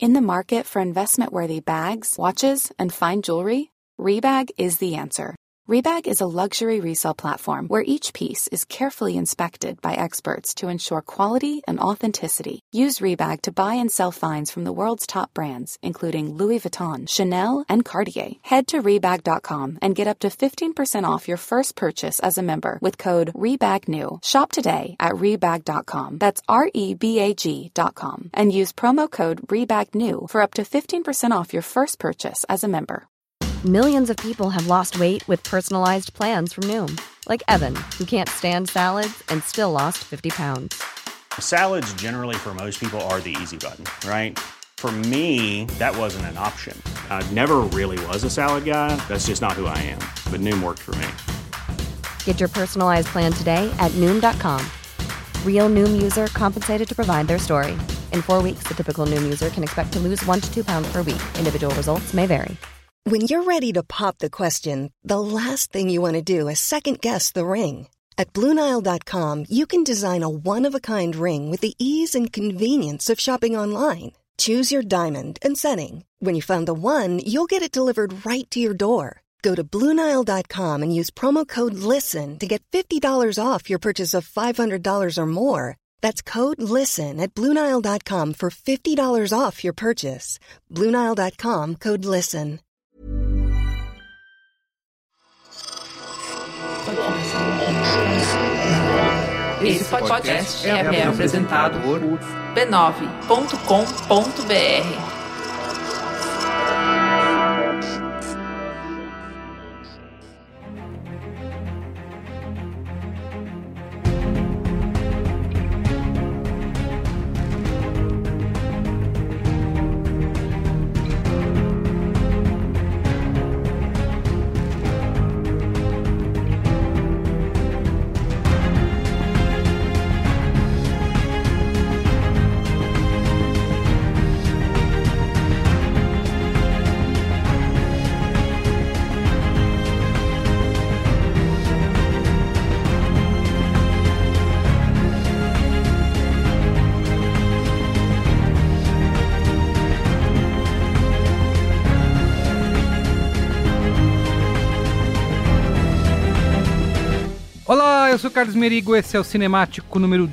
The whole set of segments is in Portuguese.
In the market for investment-worthy bags, watches, and fine jewelry, Rebag is the answer. Rebag is a luxury resale platform where each piece is carefully inspected by experts to ensure quality and authenticity. Use Rebag to buy and sell finds from the world's top brands, including Louis Vuitton, Chanel, and Cartier. Head to Rebag.com and get up to 15% off your first purchase as a member with code REBAGNEW. Shop today at Rebag.com. That's REBAG.com. And use promo code REBAGNEW for up to 15% off your first purchase as a member. Millions of people have lost weight with personalized plans from Noom. Like Evan, who can't stand salads and still lost 50 pounds. Salads generally for most people are the easy button, right? For me, that wasn't an option. I never really was a salad guy. That's just not who I am. But Noom worked for me. Get your personalized plan today at Noom.com. Real Noom user compensated to provide their story. In 4 weeks, the typical Noom user can expect to lose 1 to 2 pounds per week. Individual results may vary. When you're ready to pop the question, the last thing you want to do is second-guess the ring. At BlueNile.com, you can design a one-of-a-kind ring with the ease and convenience of shopping online. Choose your diamond and setting. When you find the one, you'll get it delivered right to your door. Go to BlueNile.com and use promo code LISTEN to get $50 off your purchase of $500 or more. That's code LISTEN at BlueNile.com for $50 off your purchase. BlueNile.com, code LISTEN. Esse podcast é apresentado por b9.com.br. Olá, eu sou o Carlos Merigo, esse é o Cinemático número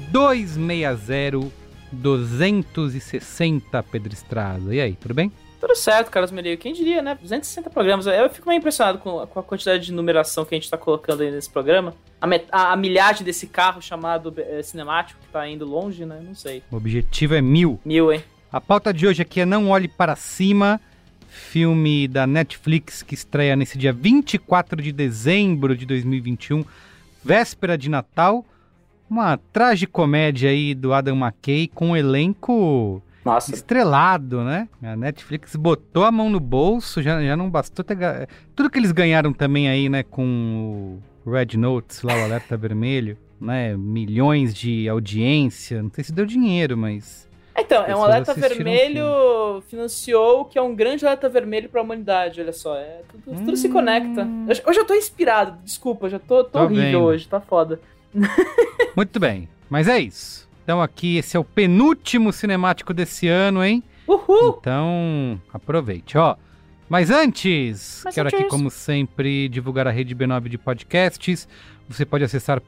260, Pedro Estraza. E aí, tudo bem? Tudo certo, Carlos Merigo. Quem diria, né? 260 programas. Eu fico meio impressionado com a quantidade de numeração que a gente tá colocando aí nesse programa. A milhagem desse carro chamado Cinemático, que tá indo longe, né? Não sei. O objetivo é 1000. 1000, hein? A pauta de hoje aqui é Não Olhe Para Cima, filme da Netflix que estreia nesse dia 24 de dezembro de 2021, véspera de Natal. Uma tragicomédia aí do Adam McKay com um elenco estrelado, né? A Netflix botou a mão no bolso, já não bastou ter... Tudo que eles ganharam também aí, né, com o Red Notice, lá o Alerta Vermelho, né? Milhões de audiência, não sei se deu dinheiro, mas... Então, é um alerta vermelho, financiou, que é um grande alerta vermelho pra humanidade, olha só. Tudo se conecta. Hoje eu tô inspirado, desculpa, já tô horrível vendo. Hoje, tá foda. Muito bem, mas é isso. Então aqui, esse é o penúltimo cinemático desse ano, hein? Uhul! Então, aproveite, ó. Mas antes, quero aqui, como sempre, divulgar a rede B9 de podcasts. Você pode acessar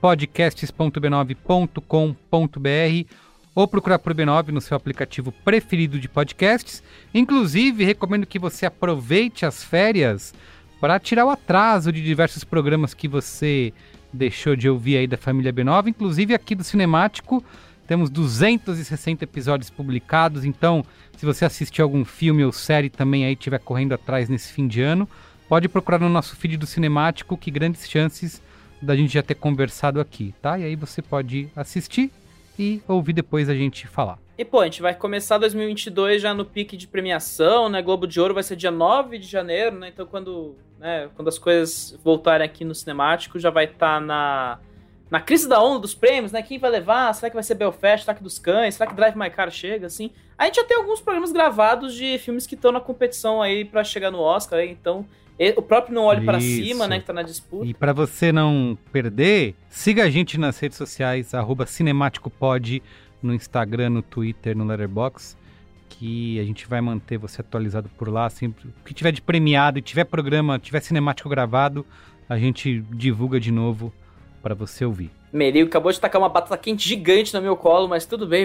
podcasts.b9.com.br ou procurar por B9 no seu aplicativo preferido de podcasts. Inclusive, recomendo que você aproveite as férias para tirar o atraso de diversos programas que você deixou de ouvir aí da família B9. Inclusive, aqui do Cinemático, temos 260 episódios publicados. Então, se você assistiu algum filme ou série também aí estiver correndo atrás nesse fim de ano, pode procurar no nosso feed do Cinemático, que grandes chances da gente já ter conversado aqui, tá? E aí você pode assistir e ouvir depois a gente falar. E pô, a gente vai começar 2022 já no pique de premiação, né? Globo de Ouro vai ser dia 9 de janeiro, né? Então quando as coisas voltarem aqui no Cinemático, já vai estar na crise da onda dos prêmios, né? Quem vai levar? Será que vai ser Belfast, Ataque dos Cães? Será que Drive My Car chega, assim? A gente já tem alguns programas gravados de filmes que estão na competição aí pra chegar no Oscar, né? Então... O próprio Não Olhe Para Cima, né, que tá na disputa. E para você não perder, siga a gente nas redes sociais, @cinemáticopod, no Instagram, no Twitter, no Letterboxd, que a gente vai manter você atualizado por lá. Sempre, o que tiver de premiado e tiver programa, tiver cinemático gravado, a gente divulga de novo para você ouvir. Merigo acabou de tacar uma batata quente gigante no meu colo, mas tudo bem,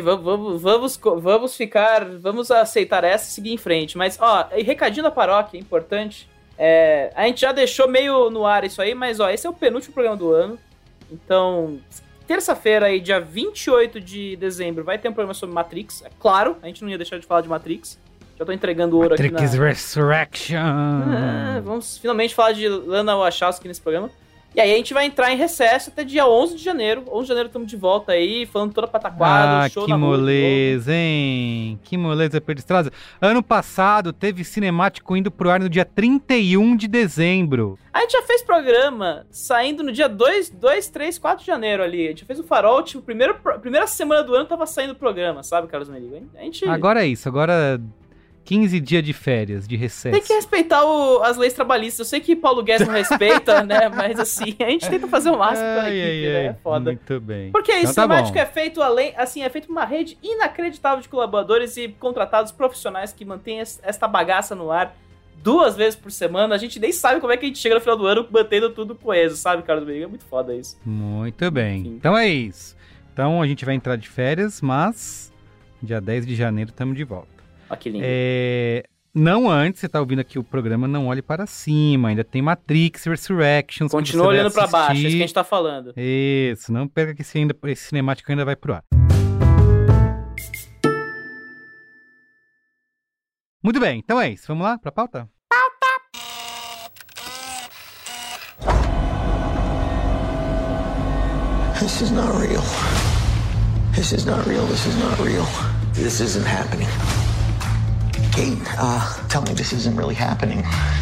vamos aceitar essa e seguir em frente. Mas, e recadinho da paróquia, importante. A gente já deixou meio no ar isso aí, mas, esse é o penúltimo programa do ano. Então, terça-feira aí, dia 28 de dezembro, vai ter um programa sobre Matrix. É claro, a gente não ia deixar de falar de Matrix. Já tô entregando ouro Matrix aqui na... Resurrection! Vamos finalmente falar de Lana Wachowski nesse programa. E aí a gente vai entrar em recesso até dia 11 de janeiro. 11 de janeiro estamos de volta aí, falando toda pataquada, show que na rua. moleza, hein? Que moleza, Pedro Estrada. Ano passado teve cinemático indo pro ar no dia 31 de dezembro. A gente já fez programa saindo no dia 2, 3, 4 de janeiro ali. A gente fez o Farol, tipo, primeira semana do ano tava saindo o programa, sabe, Carlos Merigo? Agora é isso, agora 15 dias de férias, de recesso. Tem que respeitar as leis trabalhistas. Eu sei que Paulo Guedes não respeita, né? Mas assim, a gente tenta fazer o máximo pela equipe, né? É foda. Muito bem. Porque isso, então, cinemático é feito é feito uma rede inacreditável de colaboradores e contratados profissionais que mantêm esta bagaça no ar 2 vezes por semana. A gente nem sabe como é que a gente chega no final do ano mantendo tudo coeso, sabe, Carlos Merigo? É muito foda isso. Muito bem. Enfim. Então é isso. Então a gente vai entrar de férias, mas dia 10 de janeiro estamos de volta. Olha que lindo. Não antes, você tá ouvindo aqui o programa, não olhe para cima. Ainda tem Matrix Resurrections. Continua olhando para baixo, é isso que a gente tá falando. Isso, não perca que esse cinemático ainda vai pro ar. Muito bem, então é isso. Vamos lá pra pauta? This is not real. This is not real. This is not real. This isn't happening. Kate, tell me this isn't really happening.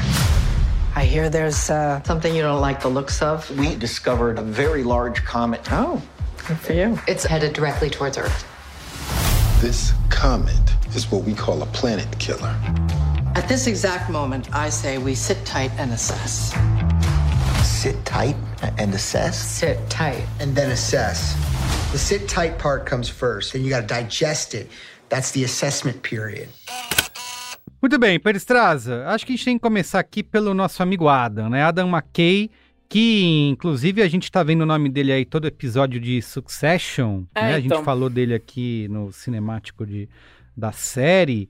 I hear there's something you don't like the looks of. We discovered a very large comet. Oh, good for you. It's headed directly towards Earth. This comet is what we call a planet killer. At this exact moment, I say we sit tight and assess. Sit tight and assess? Sit tight. And then assess. The sit tight part comes first, then you gotta digest it. That's the assessment period. Muito bem, Pedro Estrada, acho que a gente tem que começar aqui pelo nosso amigo Adam, né? Adam McKay, que inclusive a gente tá vendo o nome dele aí todo episódio de Succession, né? A gente falou dele aqui no cinemático da série,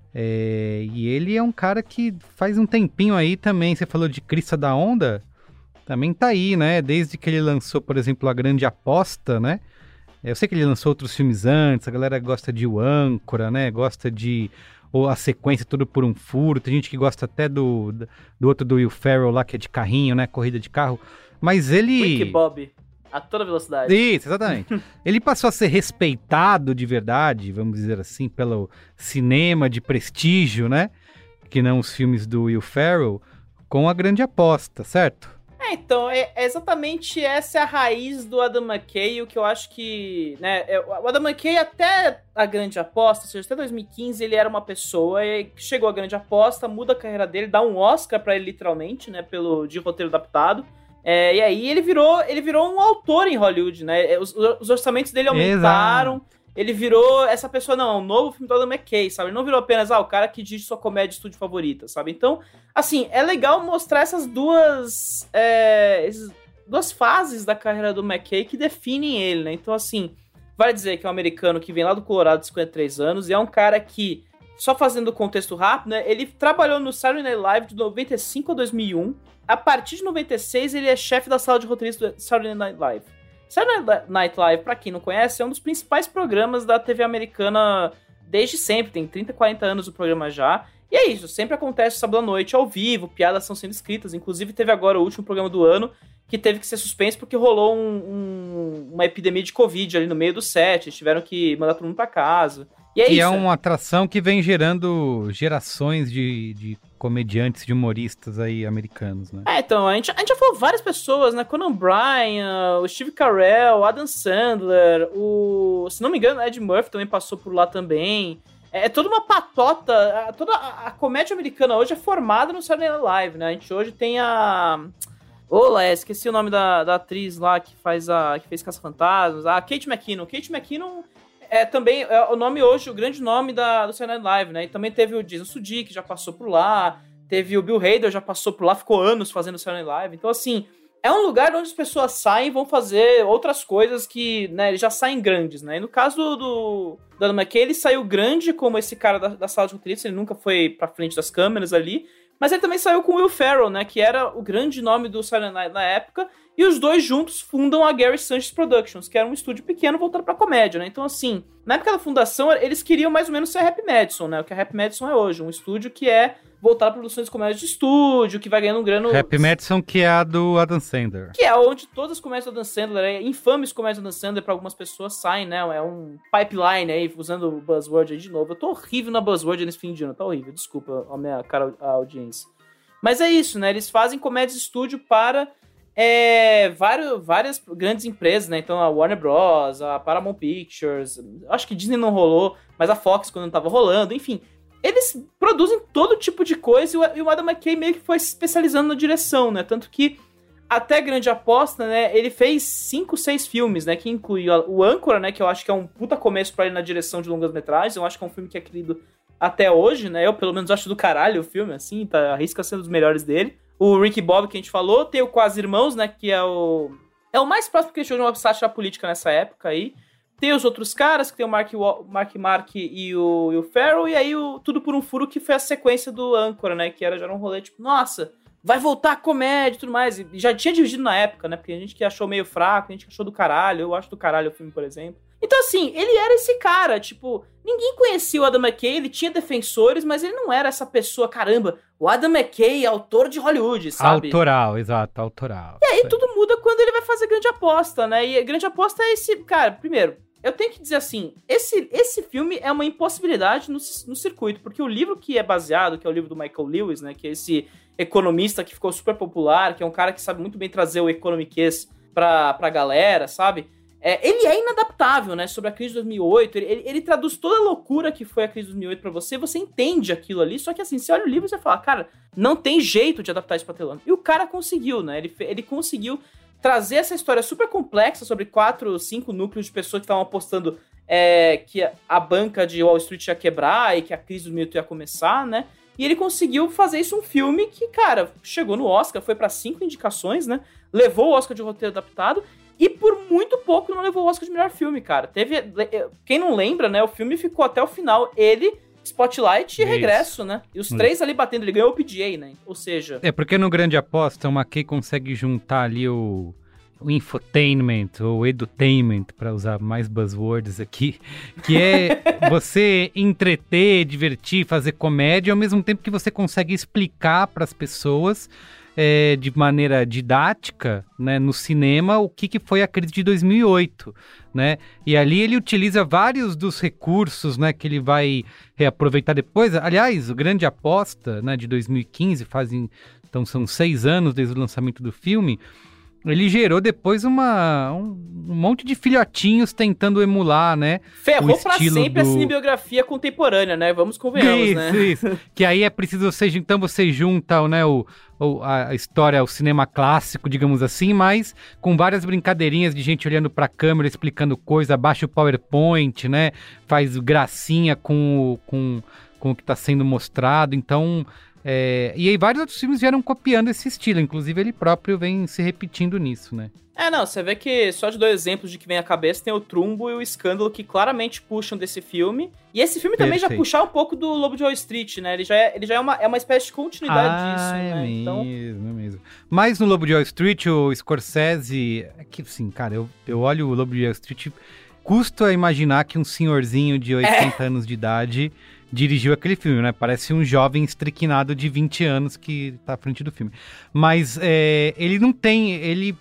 e ele é um cara que faz um tempinho aí também, você falou de Crista da Onda, também tá aí, né? Desde que ele lançou, por exemplo, A Grande Aposta, né? Eu sei que ele lançou outros filmes antes, a galera gosta de O Âncora, né? Gosta de ou a sequência Tudo por um Furo, tem gente que gosta até do outro do Will Ferrell lá, que é de carrinho, né, corrida de carro, mas ele... Rick Bob, a toda velocidade. Isso, exatamente. Ele passou a ser respeitado de verdade, vamos dizer assim, pelo cinema de prestígio, né, que não os filmes do Will Ferrell, com A Grande Aposta, certo? Então, exatamente essa é a raiz do Adam McKay, o que eu acho que, né, o Adam McKay até A Grande Aposta, ou seja, até 2015 ele era uma pessoa, e chegou A Grande Aposta, muda a carreira dele, dá um Oscar pra ele literalmente, né, de roteiro adaptado, e aí ele virou um autor em Hollywood, né, os orçamentos dele aumentaram. Exato. Ele virou essa pessoa, não, um novo filme do Adam McKay, sabe? Ele não virou apenas, o cara que dirige sua comédia de estúdio favorita, sabe? Então, assim, é legal mostrar essas duas fases da carreira do McKay que definem ele, né? Então, assim, vale dizer que é um americano que vem lá do Colorado de 53 anos e é um cara que, só fazendo o contexto rápido, né? Ele trabalhou no Saturday Night Live de 95 a 2001. A partir de 96, ele é chefe da sala de roteiristas do Saturday Night Live. Saturday Night Live, pra quem não conhece, é um dos principais programas da TV americana desde sempre, tem 30, 40 anos o programa já, e é isso, sempre acontece sábado à noite, ao vivo, piadas são sendo escritas, inclusive teve agora o último programa do ano, que teve que ser suspenso porque rolou uma epidemia de Covid ali no meio do set, eles tiveram que mandar todo mundo pra casa, e é isso. E é uma atração que vem gerando gerações de comediantes, de humoristas aí americanos, né? Então, a gente já falou várias pessoas, né? Conan Bryan, o Steve Carell, Adam Sandler, se não me engano, Ed Murphy também passou por lá também. É toda uma patota, toda a comédia americana hoje é formada no Saturday Night Live, né? A gente hoje tem esqueci o nome da atriz lá que fez Caça-Fantasmas, a Kate McKinnon. Kate McKinnon também é o nome hoje, o grande nome do Saturday Night Live, né? E também teve o Jason Sudeikis, que já passou por lá, teve o Bill Hader, já passou por lá, ficou anos fazendo o Saturday Night Live. Então, assim, é um lugar onde as pessoas saem e vão fazer outras coisas que, né, eles já saem grandes, né? E no caso do Adam McKay, ele saiu grande como esse cara da sala de roteiristas, ele nunca foi pra frente das câmeras ali, mas ele também saiu com o Will Ferrell, né, que era o grande nome do Saturday Night na época, e os dois juntos fundam a Gary Sanchez Productions, que era um estúdio pequeno voltado pra comédia, né? Então, assim, na época da fundação, eles queriam mais ou menos ser a Happy Madison, né? O que a Happy Madison é hoje, um estúdio que é voltado a produções de comédia de estúdio, que vai ganhando um grano... Happy Madison, que é a do Adam Sandler. Que é onde todas as comédias do Adam Sandler, infames comédias do Adam Sandler, pra algumas pessoas saem, né? É um pipeline aí, usando o buzzword aí de novo. Eu tô horrível na buzzword nesse fim de ano, tá horrível, desculpa a minha cara a audiência. Mas é isso, né? Eles fazem comédias de estúdio para várias grandes empresas, né? Então a Warner Bros, a Paramount Pictures, acho que Disney não rolou, mas a Fox quando não tava rolando, enfim. Eles produzem todo tipo de coisa e o Adam McKay meio que foi se especializando na direção, né? Tanto que até Grande Aposta, né? Ele fez 5, 6 filmes, né? Que inclui o Âncora, né? Que eu acho que é um puta começo pra ele na direção de longas-metragens. Eu acho que é um filme que é querido até hoje, né? Eu, pelo menos, acho do caralho o filme, assim. Tá, arrisca sendo um dos melhores dele. O Ricky Bobby, que a gente falou. Tem o Quase Irmãos, né? Que é o mais próximo que ele chegou de uma sátira política nessa época aí. Tem os outros caras, que tem o Mark e o Ferrell. E aí o Tudo por um Furo, que foi a sequência do Âncora, né? Que era já um rolê tipo, nossa, vai voltar a comédia e tudo mais. E já tinha dividido na época, né? Porque a gente que achou meio fraco, a gente que achou do caralho. Eu acho do caralho o filme, por exemplo. Então, assim, ele era esse cara, tipo, ninguém conhecia o Adam McKay, ele tinha defensores, mas ele não era essa pessoa, caramba, o Adam McKay, autor de Hollywood, sabe? Autoral, exato, autoral. E aí tudo muda quando ele vai fazer Grande Aposta, né? E Grande Aposta é esse, cara, primeiro, eu tenho que dizer assim, esse filme é uma impossibilidade no circuito, porque o livro que é baseado, que é o livro do Michael Lewis, né, que é esse economista que ficou super popular, que é um cara que sabe muito bem trazer o economiquês pra galera, sabe? Ele é inadaptável, né, sobre a crise de 2008, ele traduz toda a loucura que foi a crise de 2008 pra você entende aquilo ali, só que assim, você olha o livro e você fala, cara, não tem jeito de adaptar isso pra telão. E o cara conseguiu, né, ele conseguiu trazer essa história super complexa sobre 4, 5 núcleos de pessoas que estavam apostando que a banca de Wall Street ia quebrar e que a crise de 2008 ia começar, né, e ele conseguiu fazer isso um filme que, cara, chegou no Oscar, foi pra 5 indicações, né, levou o Oscar de roteiro adaptado. E por muito pouco não levou o Oscar de melhor filme, cara. Quem não lembra, né? O filme ficou até o final. Ele, Spotlight e Regresso, né? E os 3 ali batendo. Ele ganhou o PGA, né? Ou seja... porque no Grande Aposta, o McKay consegue juntar ali o infotainment, ou edutainment, para usar mais buzzwords aqui, que é você entreter, divertir, fazer comédia, ao mesmo tempo que você consegue explicar para as pessoas... de maneira didática, né, no cinema, o que foi a crise de 2008, né? E ali ele utiliza vários dos recursos, né, que ele vai reaproveitar depois. Aliás, o Grande Aposta, né, de 2015, então são 6 anos desde o lançamento do filme. Ele gerou depois um monte de filhotinhos tentando emular, né? Ferrou pra sempre a cinebiografia contemporânea, né? Vamos convenhamos, né? Isso. Que aí é preciso então você junta, né, a história, o cinema clássico, digamos assim, mas com várias brincadeirinhas de gente olhando pra câmera, explicando coisa, baixa o PowerPoint, né? Faz gracinha com o que tá sendo mostrado, então... e aí vários outros filmes vieram copiando esse estilo, inclusive ele próprio vem se repetindo nisso, né? Você vê que só de 2 exemplos de que vem à cabeça tem o Trumbo e o Escândalo que claramente puxam desse filme. E esse filme também já puxa um pouco do Lobo de Wall Street, né? Ele já é uma espécie de continuidade disso, né? Mesmo. Mas no Lobo de Wall Street, o Scorsese... que, assim, cara, eu olho o Lobo de Wall Street, custo a imaginar que um senhorzinho de 80 anos de idade... dirigiu aquele filme, né? Parece um jovem estriquinado de 20 anos que tá à frente do filme. Mas ele não tem...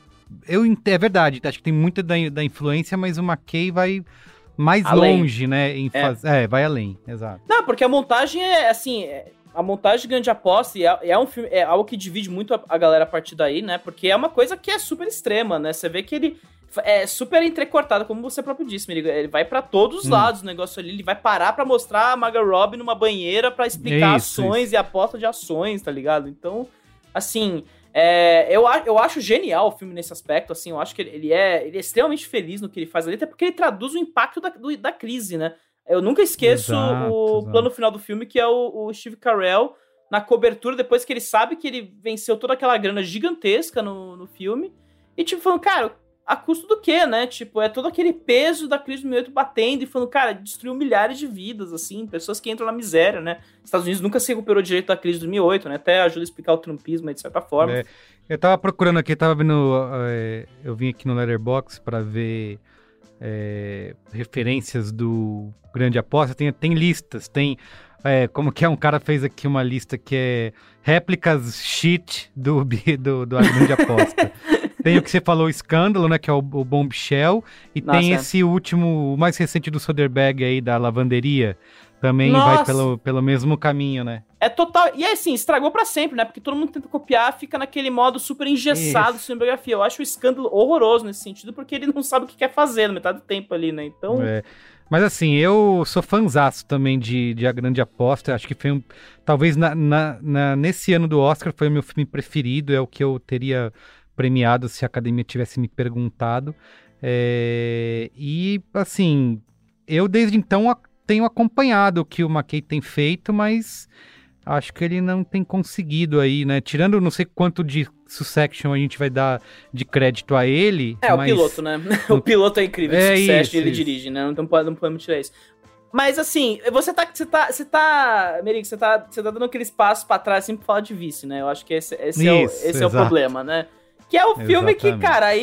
é verdade, acho que tem muita da influência, mas o McKay vai mais além. Longe, né? Vai além, exato. Não, porque a montagem a montagem de Grande Aposta é um filme, é algo que divide muito a galera a partir daí, né? Porque é uma coisa que é super extrema, né? Você vê que ele é super entrecortado, como você próprio disse, ele vai pra todos os lados o negócio ali, ele vai parar pra mostrar a Margot Robbie numa banheira pra explicar ações e aposta de ações, tá ligado? Então, assim, Eu acho genial o filme nesse aspecto, assim, eu acho que ele é extremamente feliz no que ele faz ali, até porque ele traduz o impacto da crise, né? Eu nunca esqueço o plano final do filme, que é o Steve Carell na cobertura, depois que ele sabe que ele venceu toda aquela grana gigantesca no filme, e tipo, falando, cara, a custo do quê, né? Tipo, é todo aquele peso da crise de 2008 batendo e falando, cara, destruiu milhares de vidas, assim, pessoas que entram na miséria, né? Os Estados Unidos nunca se recuperou direito da crise de 2008, né? Até ajuda a explicar o trumpismo, de certa forma. Eu tava procurando aqui, tava vendo, eu vim aqui no Letterboxd pra ver referências do Grande Aposta, tem listas, tem... como que é, um cara fez aqui uma lista que é réplicas shit do A Grande Aposta. Tem o que você falou, o Escândalo, né, que é o Bombshell, e tem esse último, o mais recente do Soderbergh aí, da Lavanderia, também vai pelo mesmo caminho, né? É total, e assim, estragou pra sempre, né, porque todo mundo tenta copiar, fica naquele modo super engessado de cinematografia. Eu acho o Escândalo horroroso nesse sentido, porque ele não sabe o que quer fazer na metade do tempo ali, né, então... Mas assim, eu sou fãzaço também de A Grande Aposta. Acho que foi talvez nesse ano do Oscar foi o meu filme preferido. É o que eu teria premiado se a academia tivesse me perguntado. E assim, eu desde então tenho acompanhado o que o McKay tem feito, mas acho que ele não tem conseguido aí, né? Tirando não sei quanto de Succession a gente vai dar de crédito a ele. Mas... o piloto, né? O piloto é incrível, Succession ele dirige, né? Não podemos tirar isso. Mas assim, Merigo, você tá dando aqueles passos pra trás sempre pra falar de Vice, né? Eu acho que esse é o problema, né? Que é o filme que, cara, aí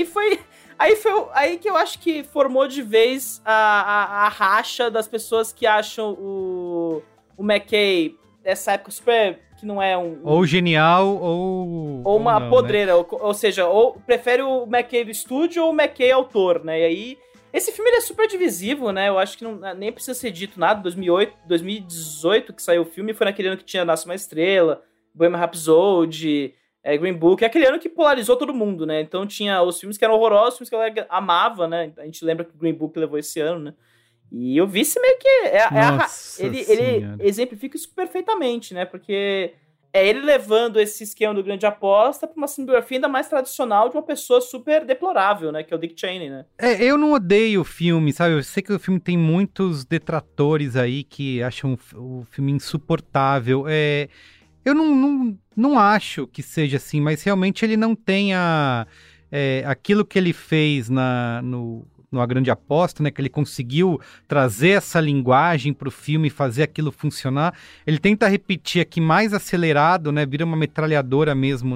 que eu acho que formou de vez a racha das pessoas que acham o McKay dessa época super... que não é ou genial, ou uma não, podreira, né? ou seja, ou prefere o McKay do estúdio ou o McKay autor, né? E aí, esse filme ele é super divisivo, né? Eu acho que nem precisa ser dito nada. 2018 que saiu o filme, foi naquele ano que tinha Nasce uma Estrela, Bohemian Rhapsody, Green Book, é aquele ano que polarizou todo mundo, né? Então tinha os filmes que eram horrorosos, os filmes que a galera amava, né? A gente lembra que o Green Book levou esse ano, né? E o Vice meio que ele exemplifica isso perfeitamente, né? Porque é ele levando esse esquema do Grande Aposta pra uma cinematografia ainda mais tradicional de uma pessoa super deplorável, né? Que é o Dick Cheney, né? Eu não odeio o filme, sabe? Eu sei que o filme tem muitos detratores aí que acham o filme insuportável. Eu não acho que seja assim, mas realmente ele não tem aquilo que ele fez no A Grande Aposta, né, que ele conseguiu trazer essa linguagem para o filme e fazer aquilo funcionar. Ele tenta repetir aqui mais acelerado, né, vira uma metralhadora mesmo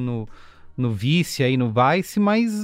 no Vice, aí no Vice, mas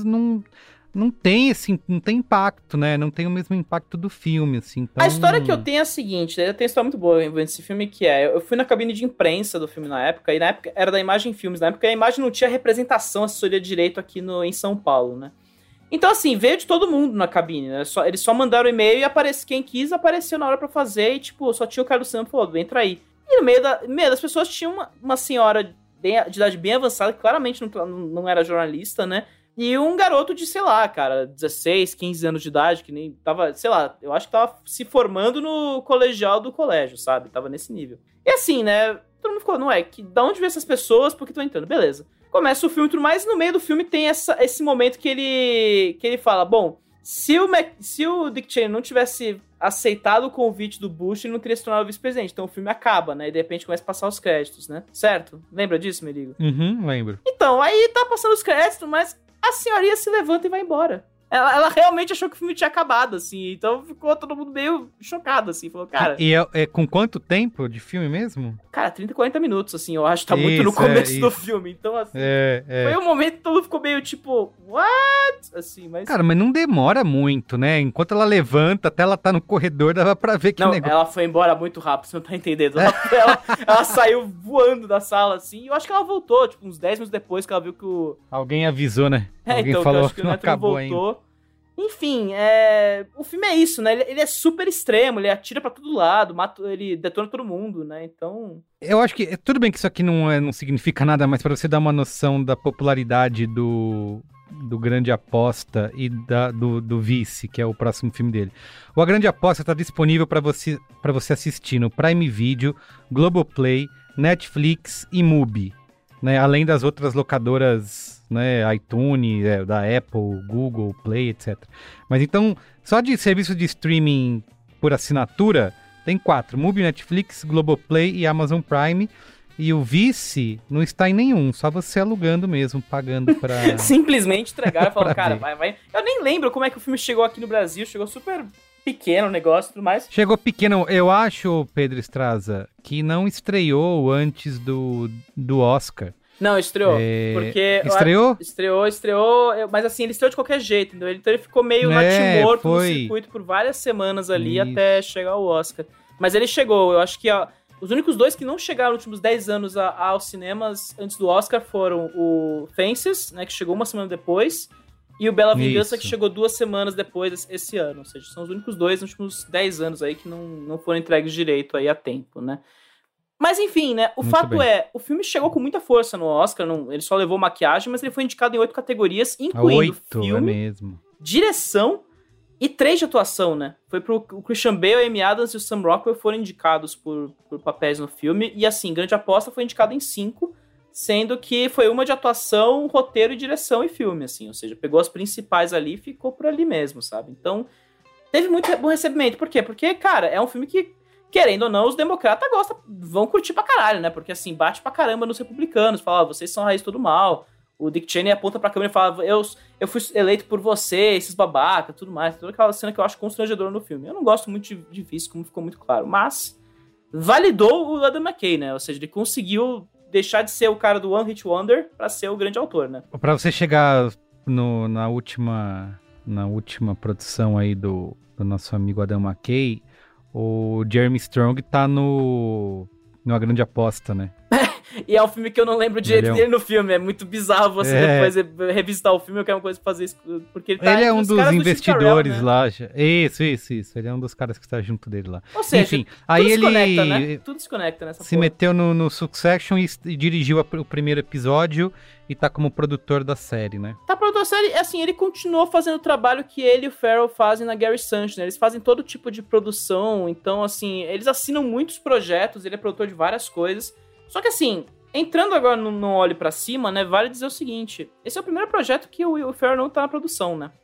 não tem impacto, né, não tem o mesmo impacto do filme, assim. Então... A história que eu tenho é a seguinte, né, eu tenho uma história muito boa envolvendo esse filme, que eu fui na cabine de imprensa do filme na época, e na época era da Imagem Filmes, na época a Imagem não tinha representação, assessoria de direito aqui em São Paulo, né. Então, assim, veio de todo mundo na cabine, né? Eles só mandaram e-mail e quem quis apareceu na hora pra fazer e, tipo, só tinha o Carlos Santos e falou, entra aí. E no meio das pessoas tinha uma senhora de idade bem avançada, que claramente não era jornalista, né? E um garoto de, sei lá, cara, 16, 15 anos de idade, que nem tava, sei lá, eu acho que tava se formando no colegial do colégio, sabe? Tava nesse nível. E assim, né? Todo mundo ficou, da onde veio essas pessoas? Por que estão entrando? Beleza. Começa o filme e tudo mais, e no meio do filme tem esse momento que ele fala, bom, se o Dick Cheney não tivesse aceitado o convite do Bush, ele não teria se tornado vice-presidente. Então o filme acaba, né? E de repente começa a passar os créditos, né? Certo? Lembra disso, Merigo? Lembro. Então, aí tá passando os créditos, mas a senhorinha se levanta e vai embora. Ela realmente achou que o filme tinha acabado, assim. Então ficou todo mundo meio chocado, assim. Falou, cara... E com quanto tempo de filme mesmo? Cara, 30, 40 minutos, assim. Eu acho que tá muito no começo do filme. Então, assim... Foi um momento que todo mundo ficou meio tipo... What? Assim, mas... Cara, mas não demora muito, né? Enquanto ela levanta, até ela tá no corredor, dava pra ver que não, negócio... ela foi embora muito rápido, você não tá entendendo. Ela saiu voando da sala, assim. E eu acho que ela voltou, tipo, uns 10 minutos depois que ela viu que o... Alguém avisou, né? Alguém então, falou eu acho que o Neto não voltou. Ainda. Enfim, o filme é isso, né? Ele é super extremo, ele atira pra todo lado, ele detona todo mundo, né? Então... Eu acho que... Tudo bem que isso aqui não significa nada, mas pra você dar uma noção da popularidade do Grande Aposta e do Vice, que é o próximo filme dele. O A Grande Aposta tá disponível pra você assistir no Prime Video, Globoplay, Netflix e Mubi. né? Além das outras locadoras, né? iTunes, da Apple, Google, Play, etc. Mas então, só de serviço de streaming por assinatura, tem 4. Mubi, Netflix, Globoplay e Amazon Prime. E o Vice não está em nenhum, só você alugando mesmo, pagando pra... Simplesmente entregaram e falaram, cara, vai. Eu nem lembro como é que o filme chegou aqui no Brasil, chegou super pequeno o negócio e tudo mais. Chegou pequeno, eu acho, Pedro Estraza, que não estreou antes do Oscar. Não, estreou, porque... Estreou? Estreou, mas assim, ele estreou de qualquer jeito, entendeu? Então ele ficou meio natimorto no circuito por várias semanas ali até chegar o Oscar. Mas ele chegou, eu acho que... Os únicos 2 que não chegaram nos últimos 10 anos aos cinemas antes do Oscar foram o Fences, né, que chegou uma semana depois, e o Bela Vingança, que chegou 2 semanas depois esse ano. Ou seja, são os únicos 2 nos últimos 10 anos aí que não foram entregues direito aí a tempo, né? Mas enfim, né, o fato é, o filme chegou com muita força no Oscar, ele só levou maquiagem, mas ele foi indicado em 8 categorias, incluindo filme, direção e 3 de atuação, né? Foi pro Christian Bale, Amy Adams e o Sam Rockwell foram indicados por papéis no filme. E assim, Grande Aposta foi indicado em 5, sendo que foi uma de atuação, roteiro, direção e filme, assim. Ou seja, pegou as principais ali e ficou por ali mesmo, sabe? Então, teve muito bom recebimento. Por quê? Porque, cara, é um filme que, querendo ou não, os democratas vão curtir pra caralho, né? Porque assim, bate pra caramba nos republicanos. Fala, vocês são a raiz do mal. O Dick Cheney aponta pra câmera e fala, eu fui eleito por você, esses babacas, tudo mais. Toda aquela cena que eu acho constrangedora no filme. Eu não gosto muito de Vice, como ficou muito claro. Mas validou o Adam McKay, né? Ou seja, ele conseguiu deixar de ser o cara do One Hit Wonder pra ser o grande autor, né? Pra você chegar na última produção aí do nosso amigo Adam McKay, o Jeremy Strong tá numa Grande Aposta, né? E é um filme que eu não lembro direito dele no filme. É muito bizarro você depois revisitar o filme. Eu quero uma coisa pra fazer isso. Porque ele é um dos investidores Carell, né? Lá. Isso. Ele é um dos caras que está junto dele lá. Ou seja, enfim, aí ele conecta, né? Tudo se conecta nessa se meteu no Succession e dirigiu o primeiro episódio e tá como produtor da série, né? Tá produtor da série, assim, ele continuou fazendo o trabalho que ele e o Farrell fazem na Gary Sanches, né? Eles fazem todo tipo de produção. Então, assim, eles assinam muitos projetos. Ele é produtor de várias coisas. Só que assim, entrando agora no Olhe Pra Cima, né, vale dizer o seguinte, esse é o primeiro projeto que o Will Ferrell não tá na produção, né,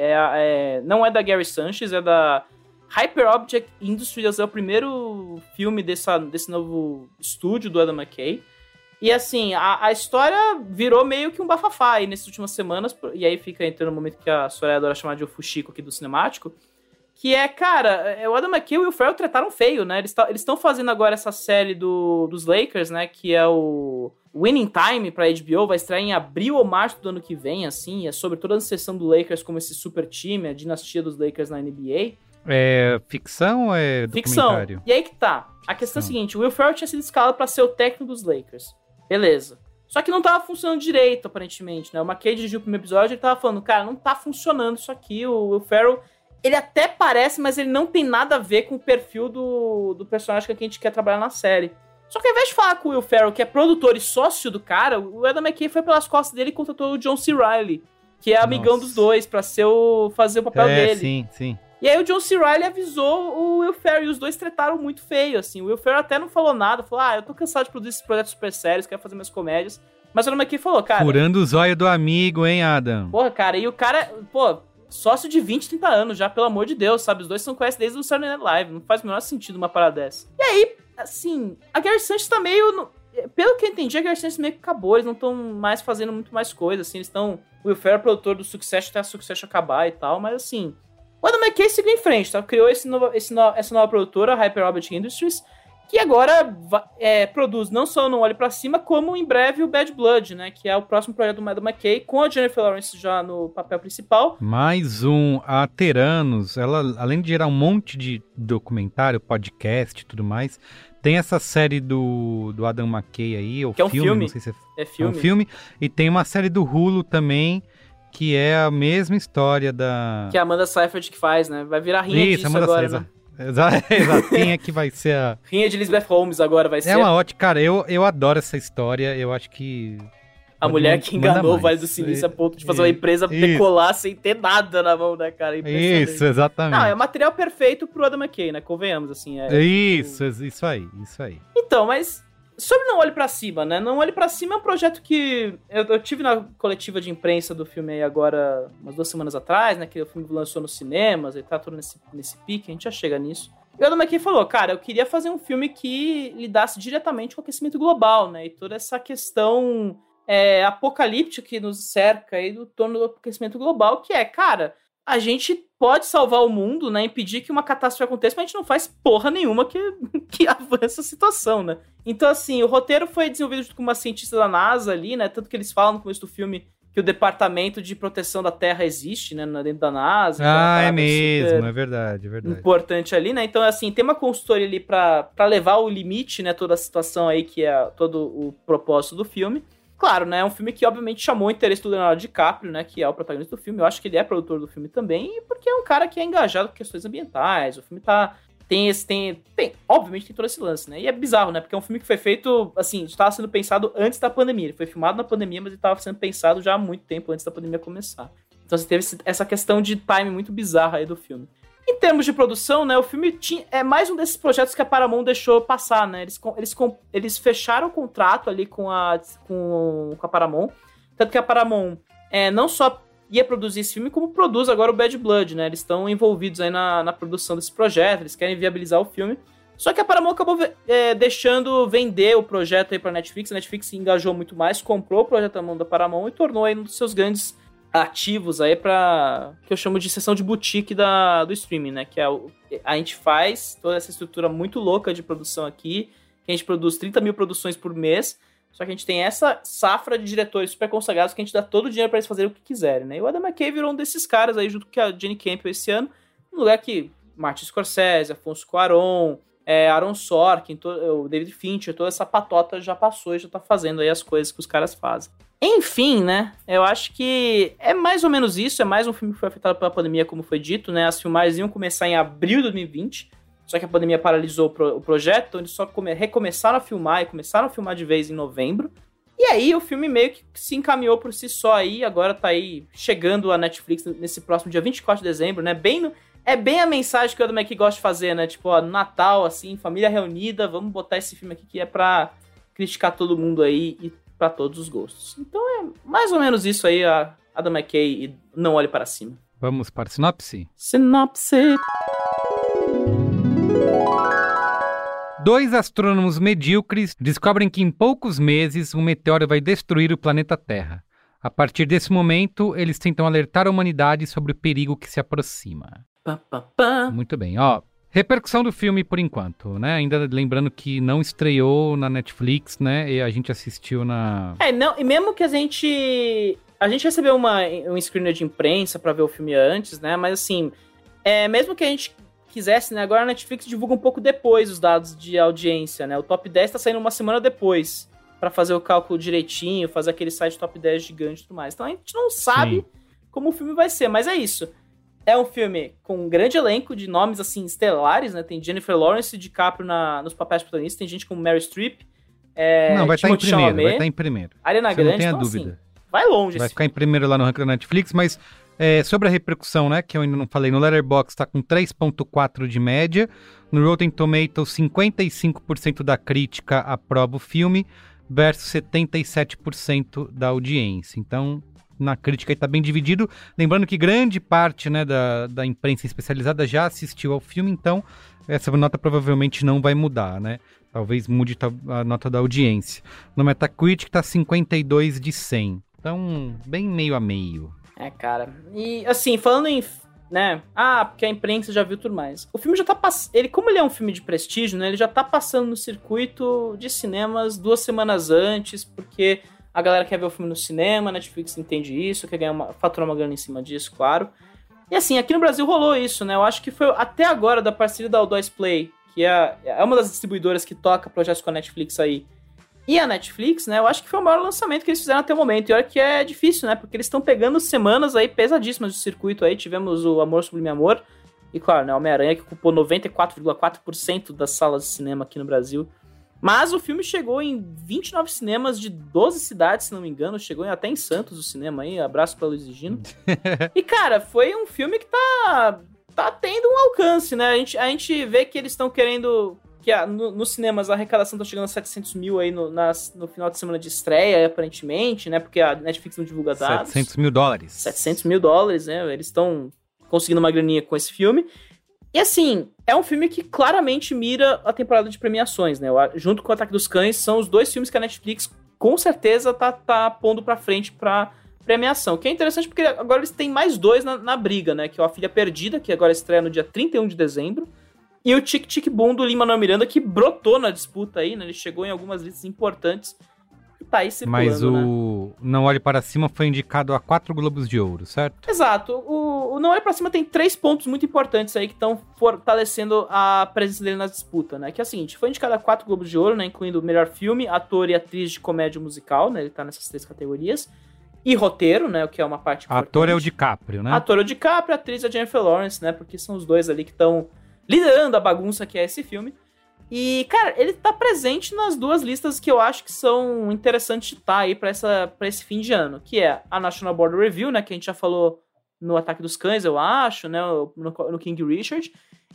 não é da Gary Sanches, é da Hyper Object Industries, é o primeiro filme desse novo estúdio do Adam McKay, e assim, a história virou meio que um bafafá aí nessas últimas semanas, e aí fica entrando no momento que a Soraya adora chamar de o fuxico aqui do cinemático, que é, cara, o Adam McKay e o Will Ferrell trataram feio, né? Eles estão fazendo agora essa série dos Lakers, né? Que é o Winning Time pra HBO, vai estrear em abril ou março do ano que vem, assim. É sobre toda a sucessão do Lakers como esse super time, a dinastia dos Lakers na NBA. É ficção ou é documentário? Ficção. E aí que tá. A questão é a seguinte, o Will Ferrell tinha sido escalado pra ser o técnico dos Lakers. Beleza. Só que não tava funcionando direito, aparentemente, né? O McKay dirigiu o primeiro episódio e ele tava falando, cara, não tá funcionando isso aqui, o Will Ferrell... Ele até parece, mas ele não tem nada a ver com o perfil do personagem que a gente quer trabalhar na série. Só que ao invés de falar com o Will Ferrell, que é produtor e sócio do cara, o Adam McKay foi pelas costas dele e contratou o John C. Reilly, que é amigão dos dois, pra fazer o papel dele. Sim. E aí o John C. Reilly avisou o Will Ferrell e os dois tretaram muito feio, assim. O Will Ferrell até não falou nada, falou, eu tô cansado de produzir esses projetos super sérios, quero fazer minhas comédias. Mas o Adam McKay falou, cara... Furando o zóio do amigo, hein, Adam? Porra, cara, e o cara, sócio de 20, 30 anos já, pelo amor de Deus, sabe? Os dois são conhecidos desde o Saturday Night Live. Não faz o menor sentido uma parada dessa. E aí, assim, a Gary Sanches tá meio... Pelo que eu entendi, a Gary Sanches meio que acabou. Eles não estão mais fazendo muito mais coisas, assim. Eles estão... O Will Ferrell, produtor do Succession, até a Succession acabar e tal. Mas, assim... O Adam McKay seguiu em frente, tá? Criou essa nova produtora, a Hyper Object Industries, que agora produz não só no Olhe Pra Cima, como em breve o Bad Blood, né? Que é o próximo projeto do Adam McKay, com a Jennifer Lawrence já no papel principal. Mais um. A Teranos, ela, além de gerar um monte de documentário, podcast e tudo mais, tem essa série do Adam McKay aí, ou que é um filme, não sei se é filme. É um filme. E tem uma série do Hulu também, que é a mesma história da... Que é a Amanda Seyfried que faz, né? Vai virar rinha disso Amanda agora, né? Exato. Quem é que vai ser a... Rinha de Elizabeth Holmes agora vai ser. É uma ótima... Cara, eu adoro essa história. Eu acho que... A mulher que enganou o Vale do Silício a ponto de fazer uma empresa decolar sem ter nada na mão, né, cara? Isso, exatamente. Não, é o material perfeito pro Adam McKay, né? Convenhamos, assim. Isso aí. Então, mas... sobre Não Olhe Pra Cima, né? Não Olhe Pra Cima é um projeto que eu tive na coletiva de imprensa do filme aí agora, umas 2 semanas atrás, né? Que o filme lançou nos cinemas, ele tá todo nesse pique, a gente já chega nisso. E o Adam McKay falou, cara, eu queria fazer um filme que lidasse diretamente com o aquecimento global, né? E toda essa questão apocalíptica que nos cerca aí do torno do aquecimento global, que é, cara, a gente pode salvar o mundo, né? Impedir que uma catástrofe aconteça, mas a gente não faz porra nenhuma que avança a situação, né? Então, assim, o roteiro foi desenvolvido junto com uma cientista da NASA ali, né? Tanto que eles falam no começo do filme que o Departamento de Proteção da Terra existe, né? Dentro da NASA. É mesmo, é verdade, é verdade. Importante ali, né? Então, assim, tem uma consultoria ali pra levar ao limite, né? Toda a situação aí, que é todo o propósito do filme. Claro, né? É um filme que, obviamente, chamou o interesse do Leonardo DiCaprio, né? Que é o protagonista do filme. Eu acho que ele é produtor do filme também, porque é um cara que é engajado com questões ambientais. O filme obviamente tem todo esse lance, né? E é bizarro, né? Porque é um filme que foi feito, assim, estava sendo pensado antes da pandemia. Ele foi filmado na pandemia, mas ele estava sendo pensado já há muito tempo antes da pandemia começar. Então você teve essa questão de time muito bizarra aí do filme. Em termos de produção, né, o filme é mais um desses projetos que a Paramount deixou passar, né? Eles fecharam o contrato ali com a Paramount, tanto que a Paramount não só ia produzir esse filme, como produz agora o Bad Blood, né? Eles estão envolvidos aí na produção desse projeto, eles querem viabilizar o filme. Só que a Paramount acabou deixando vender o projeto aí pra Netflix. A Netflix se engajou muito mais, comprou o projeto na mão da Paramount e tornou aí um dos seus grandes ativos aí que eu chamo de seção de boutique do streaming, né? Que a gente faz toda essa estrutura muito louca de produção aqui, que a gente produz 30 mil produções por mês, só que a gente tem essa safra de diretores super consagrados que a gente dá todo o dinheiro pra eles fazerem o que quiserem, né? E o Adam McKay virou um desses caras aí, junto com a Jane Campion esse ano, um lugar que Martin Scorsese, Afonso Cuarón, Aaron Sorkin, o David Fincher, toda essa patota já passou e já tá fazendo aí as coisas que os caras fazem. Enfim, né, eu acho que é mais ou menos isso, é mais um filme que foi afetado pela pandemia, como foi dito, né, as filmagens iam começar em abril de 2020, só que a pandemia paralisou o projeto, então eles só recomeçaram a filmar e começaram a filmar de vez em novembro, e aí o filme meio que se encaminhou por si só aí, agora tá aí chegando a Netflix nesse próximo dia 24 de dezembro, né, é bem a mensagem que o Adam McKay gosta de fazer, né, tipo, ó, Natal, assim, família reunida, vamos botar esse filme aqui que é pra criticar todo mundo aí e pra todos os gostos. Então é mais ou menos isso aí, a Adam McKay e Não Olhe Para Cima. Vamos para a sinopse? Sinopse! 2 astrônomos medíocres descobrem que em poucos meses um meteoro vai destruir o planeta Terra. A partir desse momento, eles tentam alertar a humanidade sobre o perigo que se aproxima. Muito bem, ó. Repercussão do filme por enquanto, né? Ainda lembrando que não estreou na Netflix, né? E a gente assistiu na... não, e mesmo que a gente recebeu um screener de imprensa pra ver o filme antes, né? Mas assim, mesmo que a gente quisesse, né? Agora a Netflix divulga um pouco depois os dados de audiência, né? O top 10 tá saindo uma semana depois pra fazer o cálculo direitinho, fazer aquele site top 10 gigante e tudo mais. Então a gente não sabe como o filme vai ser, mas é isso. É um filme com um grande elenco de nomes, assim, estelares, né? Tem Jennifer Lawrence e DiCaprio nos papéis protagonistas. Tem gente como Meryl Streep. Não, vai estar em primeiro. Ariana Grande, não tenha então, dúvida. Assim, vai longe. Vai ficar em primeiro lá no ranking da Netflix, mas sobre a repercussão, né? Que eu ainda não falei. No Letterboxd tá com 3.4 de média. No Rotten Tomatoes, 55% da crítica aprova o filme versus 77% da audiência. Então... na crítica está bem dividido, lembrando que grande parte, né, da imprensa especializada já assistiu ao filme, então essa nota provavelmente não vai mudar, né? Talvez mude a nota da audiência. No Metacritic está 52 de 100, então bem meio a meio. Cara, e assim, falando em, né, porque a imprensa já viu tudo mais. O filme já tá passando, como ele é um filme de prestígio, né, ele já tá passando no circuito de cinemas 2 semanas antes, porque... a galera quer ver o filme no cinema, a Netflix entende isso, quer faturar uma grana em cima disso, claro. E assim, aqui no Brasil rolou isso, né? Eu acho que foi até agora da parceria da O2 Play, que é uma das distribuidoras que toca projetos com a Netflix aí. E a Netflix, né? Eu acho que foi o maior lançamento que eles fizeram até o momento. E olha que é difícil, né? Porque eles estão pegando semanas aí pesadíssimas de circuito aí. Tivemos o Amor Sublime Amor. E claro, né? Homem-Aranha que ocupou 94,4% das salas de cinema aqui no Brasil. Mas o filme chegou em 29 cinemas de 12 cidades, se não me engano. Chegou até em Santos o cinema aí. Abraço pra Luiz e Gino. E, cara, foi um filme que tá tendo um alcance, né? A gente vê que eles estão querendo porque nos cinemas a arrecadação tá chegando a 700 mil aí no final de semana de estreia, aparentemente, né? Porque a Netflix não divulga dados. $700 mil. $700 mil, né? Eles estão conseguindo uma graninha com esse filme. E assim, é um filme que claramente mira a temporada de premiações, né? Junto com o Ataque dos Cães, são os 2 filmes que a Netflix com certeza tá pondo pra frente pra premiação. Que é interessante porque agora eles têm mais 2 na briga, né? Que é o A Filha Perdida, que agora estreia no dia 31 de dezembro. E o Tic Tic Boom do Lin-Manuel Miranda, que brotou na disputa aí, né? Ele chegou em algumas listas importantes. Tá aí circulando, mas o Não Olhe Para Cima foi indicado a 4 Globos de Ouro, certo? Exato. O Não Olhe Para Cima tem 3 pontos muito importantes aí que estão fortalecendo a presença dele na disputa, né? Que é o seguinte, foi indicado a 4 Globos de Ouro, né? Incluindo melhor filme, ator e atriz de comédia musical, né? Ele tá nessas 3 categorias. E roteiro, né? O que é uma parte importante. Ator é o DiCaprio, né? Ator é o DiCaprio, atriz é a Jennifer Lawrence, né? Porque são os 2 ali que estão liderando a bagunça que é esse filme. E, cara, ele tá presente nas 2 listas que eu acho que são interessantes de estar aí pra esse fim de ano, que é a National Board Review, né, que a gente já falou no Ataque dos Cães, eu acho, né, no King Richard,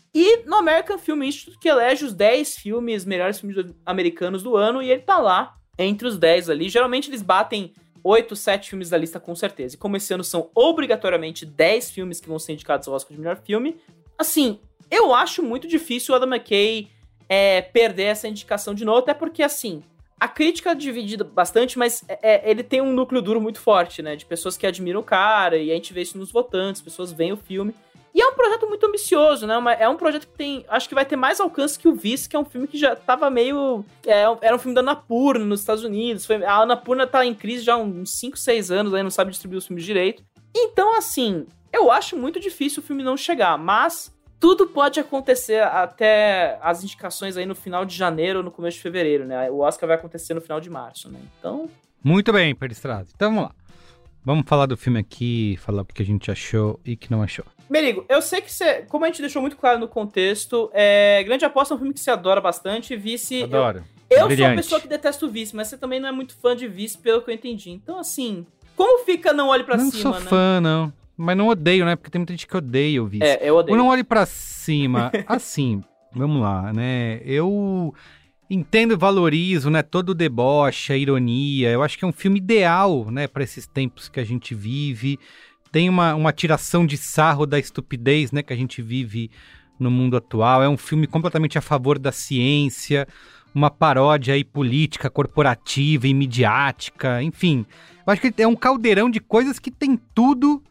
e no American Film Institute, que elege os 10 melhores filmes americanos do ano, e ele tá lá, entre os 10 ali. Geralmente eles batem 8, 7 filmes da lista com certeza, e como esse ano são obrigatoriamente 10 filmes que vão ser indicados ao Oscar de melhor filme, assim, eu acho muito difícil o Adam McKay perder essa indicação de novo, até porque, assim, a crítica é dividida bastante, mas ele tem um núcleo duro muito forte, né, de pessoas que admiram o cara, e a gente vê isso nos votantes, pessoas veem o filme, e é um projeto muito ambicioso, né, é um projeto que acho que vai ter mais alcance que o Vice, que é um filme que já tava meio, era um filme da Annapurna nos Estados Unidos, a Annapurna tá em crise já há uns 5, 6 anos, aí não sabe distribuir os filmes direito, então, assim, eu acho muito difícil o filme não chegar, mas tudo pode acontecer até as indicações aí no final de janeiro ou no começo de fevereiro, né? O Oscar vai acontecer no final de março, né? Então... Muito bem, Peristrazzi. Então vamos lá. Vamos falar do filme aqui, falar o que a gente achou e que não achou. Merigo, eu sei que você, como a gente deixou muito claro no contexto, Grande Aposta é um filme que você adora bastante, Vice... Adoro. Eu sou uma pessoa que detesta o Vice, mas você também não é muito fã de Vice, pelo que eu entendi. Então, assim, como fica Não Olhe Pra Cima, né? Não sou fã, não. Mas não odeio, né? Porque tem muita gente que odeia o Vice. Eu odeio. O Não Olhe Pra Cima, assim, vamos lá, né? Eu entendo e valorizo, né? Todo o deboche, a ironia. Eu acho que é um filme ideal, né? Para esses tempos que a gente vive. Tem uma tiração de sarro da estupidez, né? Que a gente vive no mundo atual. É um filme completamente a favor da ciência. Uma paródia aí política, corporativa e midiática. Enfim, eu acho que é um caldeirão de coisas que tem tudo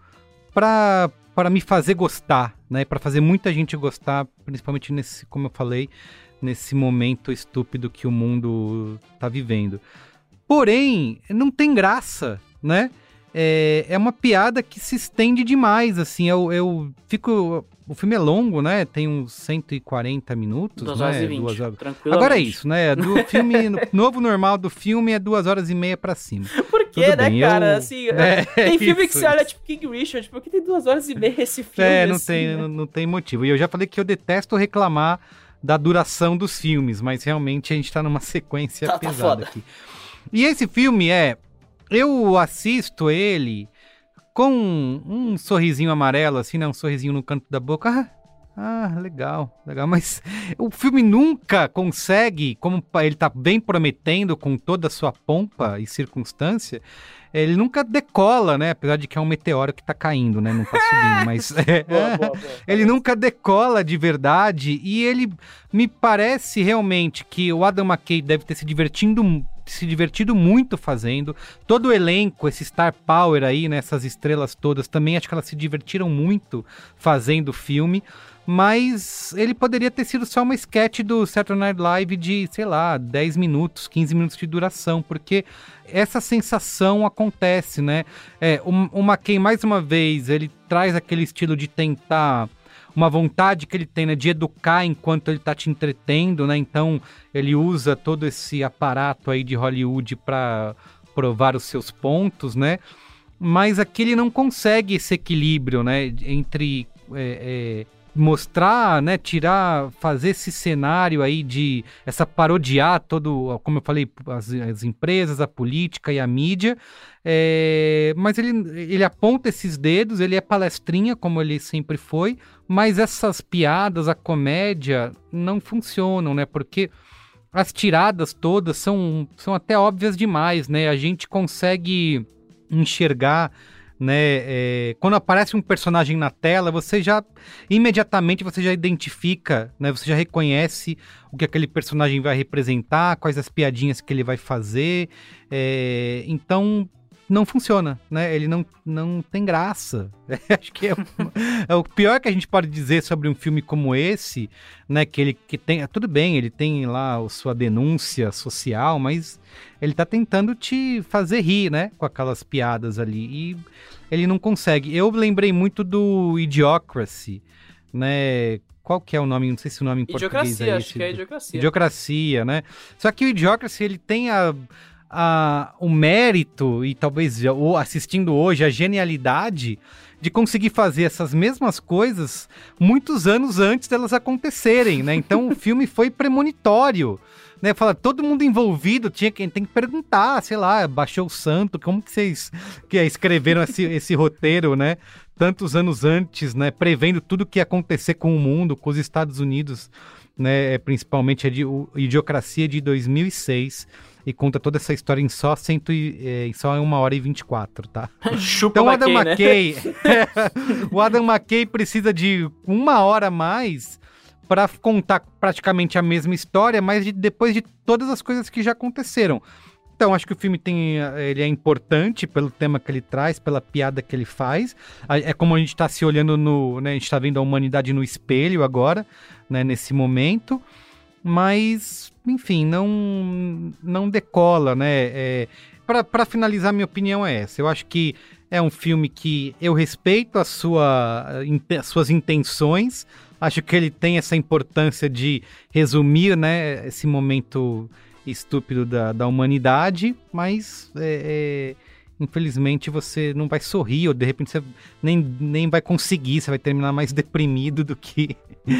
para me fazer gostar, né? Para fazer muita gente gostar, principalmente nesse, como eu falei, nesse momento estúpido que o mundo tá vivendo. Porém, não tem graça, né? É uma piada que se estende demais, assim, eu fico... O filme é longo, né? Tem uns 140 minutos, 2 né? horas e 20, 2 horas. Tranquilamente. Agora é isso, né? Do filme, novo normal do filme é 2 horas e meia pra cima. Por quê, né, bem, cara? Assim, tem filme que você olha, tipo King Richard, por que tem 2 horas e meia esse filme? Não, assim, não tem motivo. E eu já falei que eu detesto reclamar da duração dos filmes, mas realmente a gente tá numa sequência pesada aqui. E esse filme eu assisto ele com um sorrisinho amarelo, assim, né? Um sorrisinho no canto da boca. Legal. Mas o filme nunca consegue, como ele tá bem prometendo com toda a sua pompa e circunstância, ele nunca decola, né? Apesar de que é um meteoro que tá caindo, né? Não tá subindo, mas... boa. Ele nunca decola de verdade e ele me parece realmente que o Adam McKay deve ter se divertido muito fazendo. Todo o elenco, esse star power aí, né, essas estrelas todas, também acho que elas se divertiram muito fazendo o filme, mas ele poderia ter sido só uma sketch do Saturday Night Live de, sei lá, 10 minutos, 15 minutos de duração, porque essa sensação acontece, né? O McKay, mais uma vez, ele traz aquele estilo de tentar... Uma vontade que ele tem, né, de educar enquanto ele tá te entretendo, né? Então ele usa todo esse aparato aí de Hollywood para provar os seus pontos, né? Mas aqui ele não consegue esse equilíbrio, né? Entre mostrar, né, fazer esse cenário aí de parodiar todo, como eu falei, as empresas, a política e a mídia, mas ele aponta esses dedos, ele é palestrinha, como ele sempre foi, mas essas piadas, a comédia, não funcionam, né, porque as tiradas todas são até óbvias demais, né, a gente consegue enxergar, né, quando aparece um personagem na tela, você já imediatamente identifica, né, você já reconhece o que aquele personagem vai representar, quais as piadinhas que ele vai fazer, então não funciona, né, ele não tem graça. Acho que é o pior que a gente pode dizer sobre um filme como esse, né, que tem, tudo bem, ele tem lá a sua denúncia social, mas ele tá tentando te fazer rir, né, com aquelas piadas ali, e ele não consegue. Eu lembrei muito do Idiocracy, né, qual que é o nome, não sei se o nome em português é esse. Acho que é Idiocracia. Idiocracia, né, só que o Idiocracy, ele tem o mérito e talvez assistindo hoje a genialidade de conseguir fazer essas mesmas coisas muitos anos antes delas acontecerem, né? Então o filme foi premonitório, né? Fala, todo mundo envolvido tem que perguntar, sei lá, baixou o santo, como que vocês escreveram esse roteiro, né? Tantos anos antes, né? Prevendo tudo que ia acontecer com o mundo, com os Estados Unidos, né? Principalmente a Idiocracia de 2006. E conta toda essa história em só 1h24, tá? Chupa então o Adam McKay, né? O Adam McKay precisa de 1 hora a mais para contar praticamente a mesma história, mas depois de todas as coisas que já aconteceram. Então, acho que o filme ele é importante pelo tema que ele traz, pela piada que ele faz. É como a gente está se olhando né, a gente está vendo a humanidade no espelho agora, né, nesse momento. Mas, enfim, não decola, né? Para finalizar, minha opinião é essa. Eu acho que é um filme que eu respeito as suas intenções. Acho que ele tem essa importância de resumir, né, esse momento estúpido da humanidade, mas infelizmente você não vai sorrir, ou de repente você nem vai conseguir, você vai terminar mais deprimido do que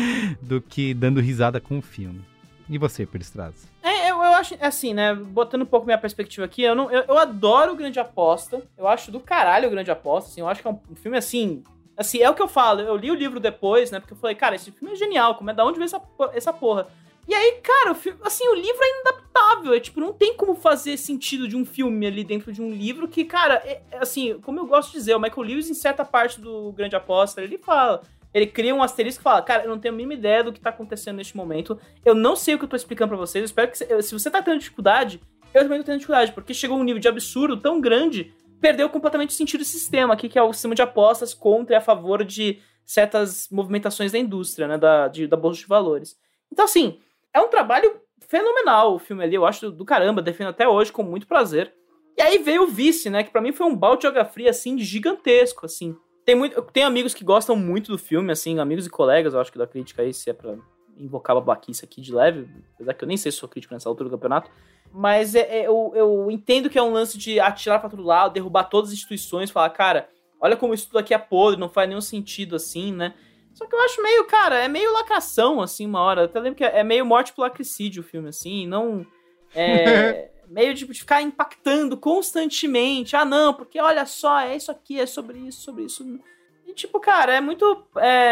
dando risada com o filme. E você, Peristrazzi? Eu acho, assim, né, botando um pouco minha perspectiva aqui, eu adoro o Grande Aposta, eu acho do caralho o Grande Aposta, assim, eu acho que é um filme, assim, é o que eu falo, eu li o livro depois, né, porque eu falei, cara, esse filme é genial, da onde veio essa porra? E aí, cara, o livro é inadaptável, tipo, não tem como fazer sentido de um filme ali dentro de um livro que, cara, assim, como eu gosto de dizer, o Michael Lewis, em certa parte do Grande Aposta, ele cria um asterisco e fala, cara, eu não tenho a mínima ideia do que tá acontecendo neste momento, eu não sei o que eu tô explicando pra vocês, eu espero que, se você tá tendo dificuldade, eu também tô tendo dificuldade, porque chegou um nível de absurdo tão grande, perdeu completamente o sentido do sistema aqui, que é o sistema de apostas contra e a favor de certas movimentações da indústria, né, da Bolsa de Valores. Então, assim, é um trabalho fenomenal o filme ali, eu acho do caramba, defendo até hoje com muito prazer. E aí veio o Vice, né, que pra mim foi um balde de água fria, assim, gigantesco, assim. Tem amigos que gostam muito do filme, assim, amigos e colegas, eu acho que da crítica aí, se é pra invocar babaquice aqui de leve, apesar que eu nem sei se sou crítico nessa altura do campeonato, mas eu entendo que é um lance de atirar pra todo lado, derrubar todas as instituições, falar, cara, olha como isso tudo aqui é podre, não faz nenhum sentido, assim, né? Só que eu acho meio, cara, é meio lacração, assim, uma hora, eu até lembro que é meio morte por lacricídio o filme, assim, não... meio de ficar impactando constantemente. Ah, não, porque olha só, é isso aqui, é sobre isso. E tipo, cara, é muito...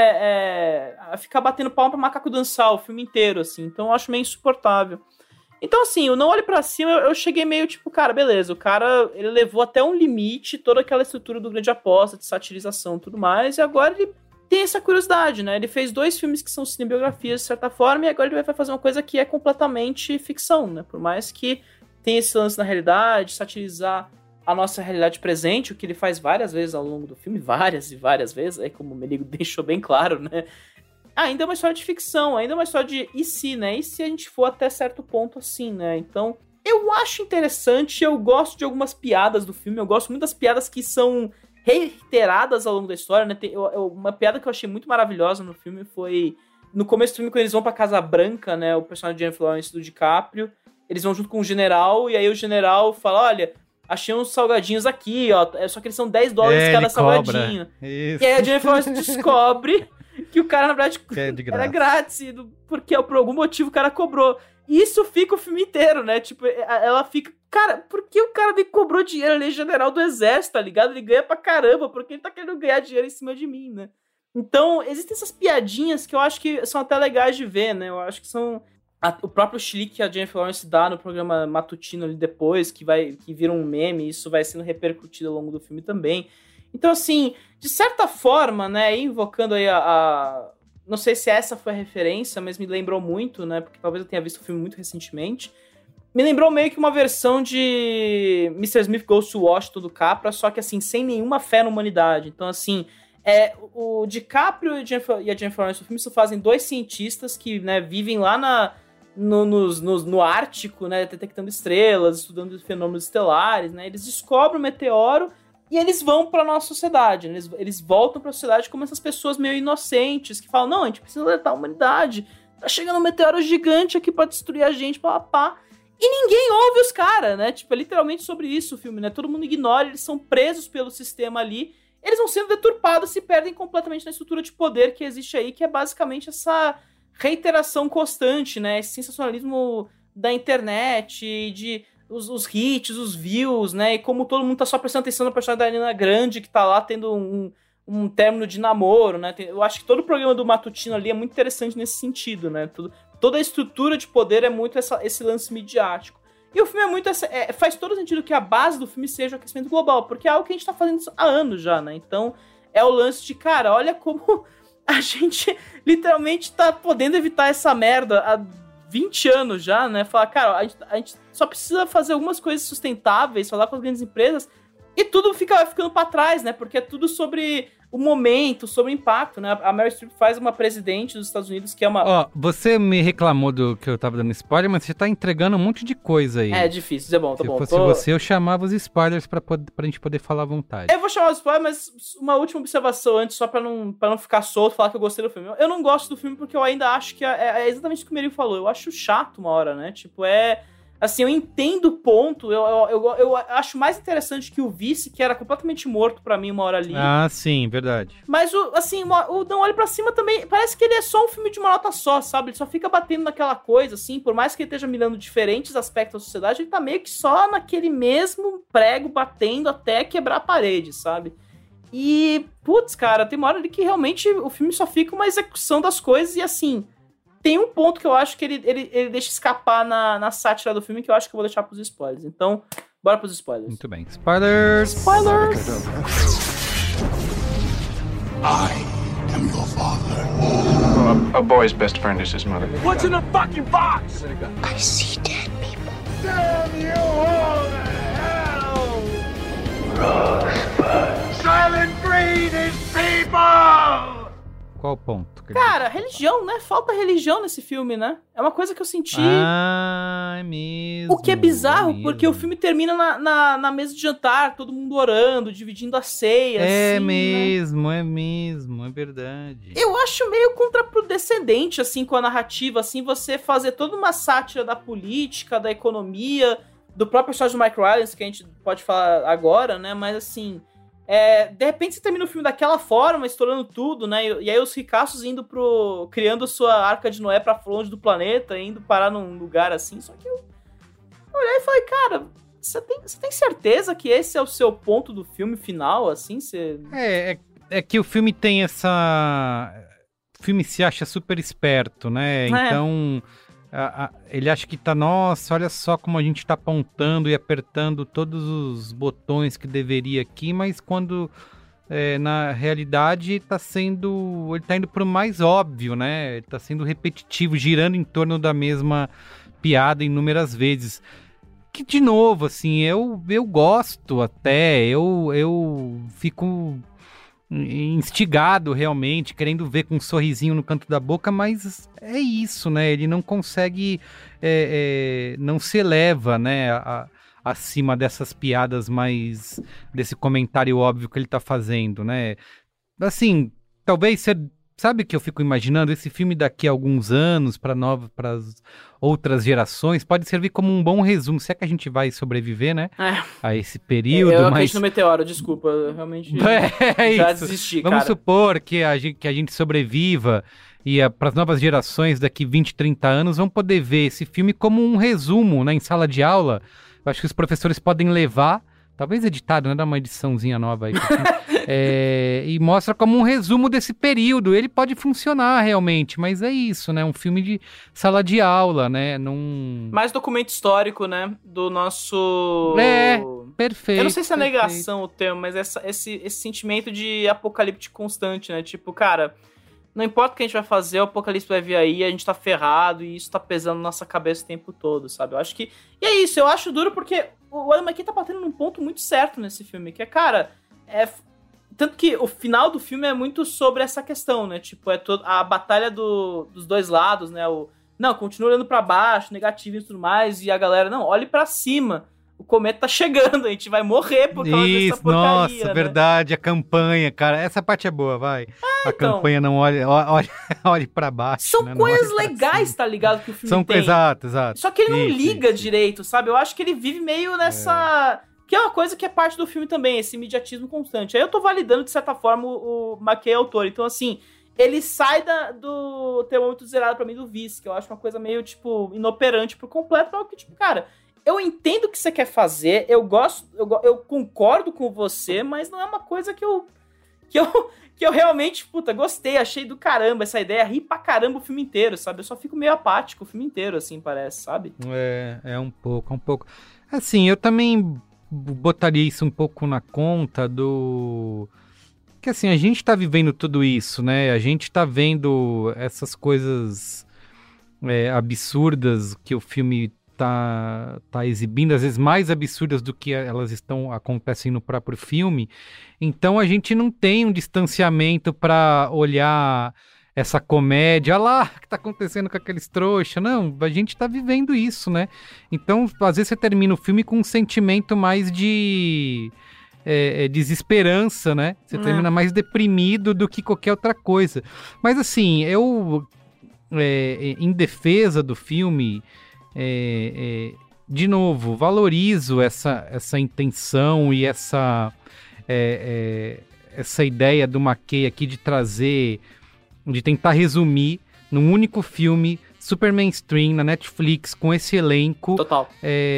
ficar batendo palma pra macaco dançar o filme inteiro, assim. Então eu acho meio insuportável. Então, assim, o Não Olhe Pra Cima, eu cheguei meio tipo, cara, beleza, o cara, ele levou até um limite toda aquela estrutura do Grande Aposta, de satirização e tudo mais, e agora ele tem essa curiosidade, né? Ele fez 2 filmes que são cinebiografias, de certa forma, e agora ele vai fazer uma coisa que é completamente ficção, né? Por mais que tem esse lance na realidade, satirizar a nossa realidade presente, o que ele faz várias vezes ao longo do filme, várias e várias vezes, aí como o Merigo deixou bem claro, né? Ainda é uma história de ficção, ainda é uma história de e se, né? E se a gente for até certo ponto assim, né? Então, eu acho interessante, eu gosto de algumas piadas do filme, eu gosto muito das piadas que são reiteradas ao longo da história, né? Uma piada que eu achei muito maravilhosa no filme foi no começo do filme, quando eles vão pra Casa Branca, né? O personagem de Jennifer Lawrence do DiCaprio, eles vão junto com o general, e aí o general fala, olha, achei uns salgadinhos aqui, ó, só que eles são $10 cada salgadinho. Isso. E aí a Jennifer Lawrence descobre que o cara, na verdade, era grátis, porque por algum motivo o cara cobrou. E isso fica o filme inteiro, né? Tipo, ela fica... Cara, por que o cara me cobrou dinheiro? Ele é general do exército, tá ligado? Ele ganha pra caramba, por que ele tá querendo ganhar dinheiro em cima de mim, né? Então, existem essas piadinhas que eu acho que são até legais de ver, né? Eu acho que são... O próprio chilique que a Jennifer Lawrence dá no programa matutino ali depois, que vira um meme, isso vai sendo repercutido ao longo do filme também. Então, assim, de certa forma, né, invocando aí não sei se essa foi a referência, mas me lembrou muito, né, porque talvez eu tenha visto o filme muito recentemente. Me lembrou meio que uma versão de Mr. Smith Goes to Washington do Capra, só que, assim, sem nenhuma fé na humanidade. Então, assim, o DiCaprio e a Jennifer Lawrence no filme só fazem dois cientistas que, né, vivem lá no Ártico, né, detectando estrelas, estudando fenômenos estelares, né, eles descobrem o meteoro e eles vão pra nossa sociedade, né? Eles voltam pra sociedade como essas pessoas meio inocentes, que falam, não, a gente precisa alertar a humanidade, tá chegando um meteoro gigante aqui pra destruir a gente, pá. E ninguém ouve os caras, né? Tipo, é literalmente sobre isso o filme, né? Todo mundo ignora, eles são presos pelo sistema ali, eles vão sendo deturpados, se perdem completamente na estrutura de poder que existe aí, que é basicamente essa reiteração constante, né? Esse sensacionalismo da internet, de os hits, os views, né? E como todo mundo tá só prestando atenção na personagem da Ariana Grande, que tá lá tendo um término de namoro, né? Eu acho que todo o programa do matutino ali é muito interessante nesse sentido, né? Toda a estrutura de poder é muito esse lance midiático. E o filme é muito... faz todo sentido que a base do filme seja o aquecimento global, porque é algo que a gente tá fazendo há anos já, né? Então, é o lance de, cara, olha como a gente literalmente tá podendo evitar essa merda há 20 anos já, né? Falar, cara, a gente só precisa fazer algumas coisas sustentáveis, falar com as grandes empresas, e tudo fica ficando pra trás, né? Porque é tudo sobre o momento, sobre o impacto, né? A Meryl Streep faz uma presidente dos Estados Unidos que é uma... Ó, você me reclamou do que eu tava dando spoiler, mas você tá entregando um monte de coisa aí. É difícil, é bom, tá bom. Se fosse você, eu chamava os spoilers pra gente poder falar à vontade. Eu vou chamar os spoilers, mas uma última observação antes, só pra não ficar solto, falar que eu gostei do filme. Eu não gosto do filme porque eu ainda acho que é exatamente o que o Merigo falou. Eu acho chato uma hora, né? Tipo, assim, eu entendo o ponto, eu acho mais interessante que o Vice, que era completamente morto pra mim uma hora ali. Ah, sim, verdade. Mas, o Não Olhe Pra Cima também, parece que ele é só um filme de uma nota só, sabe? Ele só fica batendo naquela coisa, assim, por mais que ele esteja mirando diferentes aspectos da sociedade, ele tá meio que só naquele mesmo prego, batendo até quebrar a parede, sabe? E, putz, cara, tem uma hora ali que realmente o filme só fica uma execução das coisas e, assim... Tem um ponto que eu acho que ele deixa escapar na sátira do filme, que eu acho que eu vou deixar pros spoilers. Então, bora pros spoilers. Muito bem. Spoilers! Spoilers! I am your father. A boy's best friend is his mother. What's in the fucking box? I see dead people. Damn you all to hell! Rosebud. Silent Breed is people! Qual o ponto? Cara, religião, né? Falta religião nesse filme, né? É uma coisa que eu senti... Ah, é mesmo. O que é bizarro, porque o filme termina na mesa de jantar, todo mundo orando, dividindo a ceia, é assim, mesmo, né? É mesmo, é verdade. Eu acho meio contraproducente, assim, com a narrativa, assim, você fazer toda uma sátira da política, da economia, do próprio personagem do Mike Rylance, que a gente pode falar agora, né? Mas, assim... de repente você termina o filme daquela forma, estourando tudo, né? E aí os ricaços criando sua arca de Noé pra longe do planeta, indo parar num lugar assim. Só que eu olhei e falei, cara, você tem certeza que esse é o seu ponto do filme final, assim? É que o filme tem essa... O filme se acha super esperto, né? Então... ele acha que nossa, olha só como a gente tá apontando e apertando todos os botões que deveria aqui, mas quando na realidade ele tá indo pro mais óbvio, né? Ele tá sendo repetitivo, girando em torno da mesma piada inúmeras vezes. Que, de novo, assim, eu gosto até, eu fico instigado realmente, querendo ver com um sorrisinho no canto da boca, mas é isso, né? Ele não consegue, não se eleva, né, acima dessas piadas desse comentário óbvio que ele tá fazendo, né? Assim, talvez sabe o que eu fico imaginando? Esse filme daqui a alguns anos, para as outras gerações, pode servir como um bom resumo. Se é que a gente vai sobreviver, né? A esse período. Eu acredito no meteoro, desculpa. Eu realmente já desisti, Vamos supor que a gente sobreviva e para as novas gerações daqui 20, 30 anos vão poder ver esse filme como um resumo, né, em sala de aula. Eu acho que os professores podem levar, talvez editado, né, dar uma ediçãozinha nova aí. E mostra como um resumo desse período. Ele pode funcionar realmente, mas é isso, né? Um filme de sala de aula, né? Mais documento histórico, né? Do nosso... Perfeito. Eu não sei se é negação o termo, mas esse sentimento de apocalipse constante, né? Tipo, cara, não importa o que a gente vai fazer, o apocalipse vai vir aí, a gente tá ferrado e isso tá pesando na nossa cabeça o tempo todo, sabe? Eu acho que... E é isso, eu acho duro porque o Adam McKay tá batendo num ponto muito certo nesse filme, que é, cara... Tanto que o final do filme é muito sobre essa questão, né? Tipo, é a batalha dos dois lados, né? Não, continua olhando pra baixo, negativo e tudo mais, e a galera, não, olhe pra cima. O cometa tá chegando, a gente vai morrer por causa dessa porcaria, nossa, né? Verdade, a campanha, cara, essa parte é boa, vai. Então, campanha não olhe pra baixo. São né? coisas legais, tá ligado, que o filme tem. Exato. Só que ele não liga direito, sabe? Eu acho que ele vive meio nessa... Que é uma coisa que é parte do filme também, esse imediatismo constante. Aí eu tô validando, de certa forma, o McKay autor. Então, assim, ele sai do termômetro zerado pra mim do Vice, que eu acho uma coisa meio, tipo, inoperante por completo. Porque, tipo, cara, eu entendo o que você quer fazer, eu concordo com você, mas não é uma coisa que eu realmente, puta, gostei, achei do caramba essa ideia, ri pra caramba o filme inteiro, sabe? Eu só fico meio apático o filme inteiro, assim, parece, sabe? É um pouco. Assim, eu também botaria isso um pouco na conta do... Que assim, a gente tá vivendo tudo isso, né? A gente tá vendo essas coisas absurdas que o filme tá exibindo, às vezes mais absurdas do que elas acontecem no próprio filme. Então a gente não tem um distanciamento para olhar essa comédia, olha lá o que tá acontecendo com aqueles trouxas. Não, a gente tá vivendo isso, né? Então, às vezes você termina o filme com um sentimento mais de desesperança, né? Você termina mais deprimido do que qualquer outra coisa. Mas assim, eu em defesa do filme, de novo, valorizo essa intenção e essa ideia do McKay aqui de tentar resumir num único filme super mainstream na Netflix com esse elenco. Total.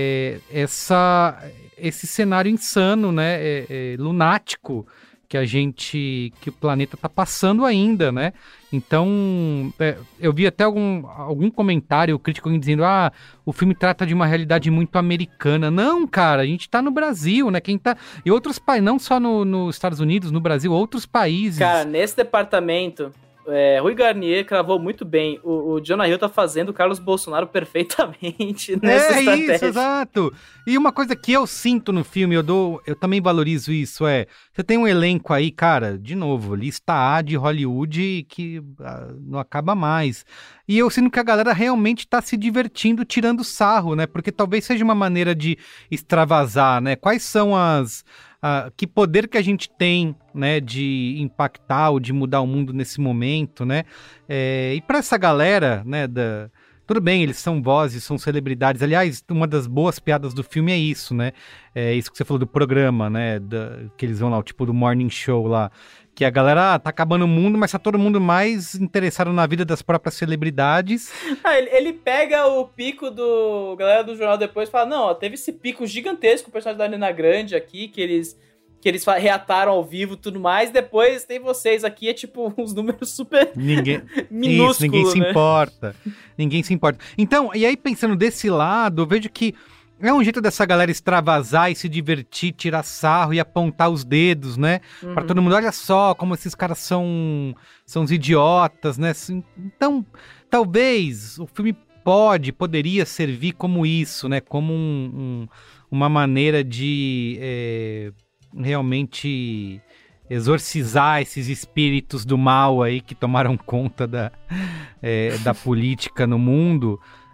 Esse cenário insano, né? Lunático que o planeta tá passando ainda, né? Então, eu vi até algum comentário crítico dizendo, o filme trata de uma realidade muito americana. Não, cara, a gente tá no Brasil, né? E outros países, não só nos Estados Unidos, no Brasil, outros países. Cara, nesse departamento... Rui Garnier cravou muito bem. O Jonah Hill tá fazendo o Carlos Bolsonaro perfeitamente nessa estratégia. Isso, exato. E uma coisa que eu sinto no filme, eu também valorizo isso, você tem um elenco aí, cara, de novo, lista A de Hollywood que não acaba mais. E eu sinto que a galera realmente tá se divertindo, tirando sarro, né? Porque talvez seja uma maneira de extravasar, né? Quais são que poder que a gente tem, né, de impactar ou de mudar o mundo nesse momento, né? E para essa galera, né, tudo bem, eles são vozes, são celebridades. Aliás, uma das boas piadas do filme é isso, né? Isso que você falou do programa, né? Que eles vão lá, o tipo do morning show lá. Que a galera tá acabando o mundo, mas tá todo mundo mais interessado na vida das próprias celebridades. Ele pega o pico do galera do jornal depois e fala, não, teve esse pico gigantesco, o personagem da Ariana Grande aqui, que eles reataram ao vivo e tudo mais, depois tem vocês aqui, tipo, uns números super minúsculos, isso, ninguém se né? importa. Ninguém se importa. Então, e aí pensando desse lado, eu vejo que é um jeito dessa galera extravasar e se divertir, tirar sarro e apontar os dedos, né? Uhum. Pra todo mundo, olha só como esses caras são uns idiotas, né? Então, talvez o filme poderia servir como isso, né? Como uma maneira de realmente exorcizar esses espíritos do mal aí que tomaram conta da política no mundo.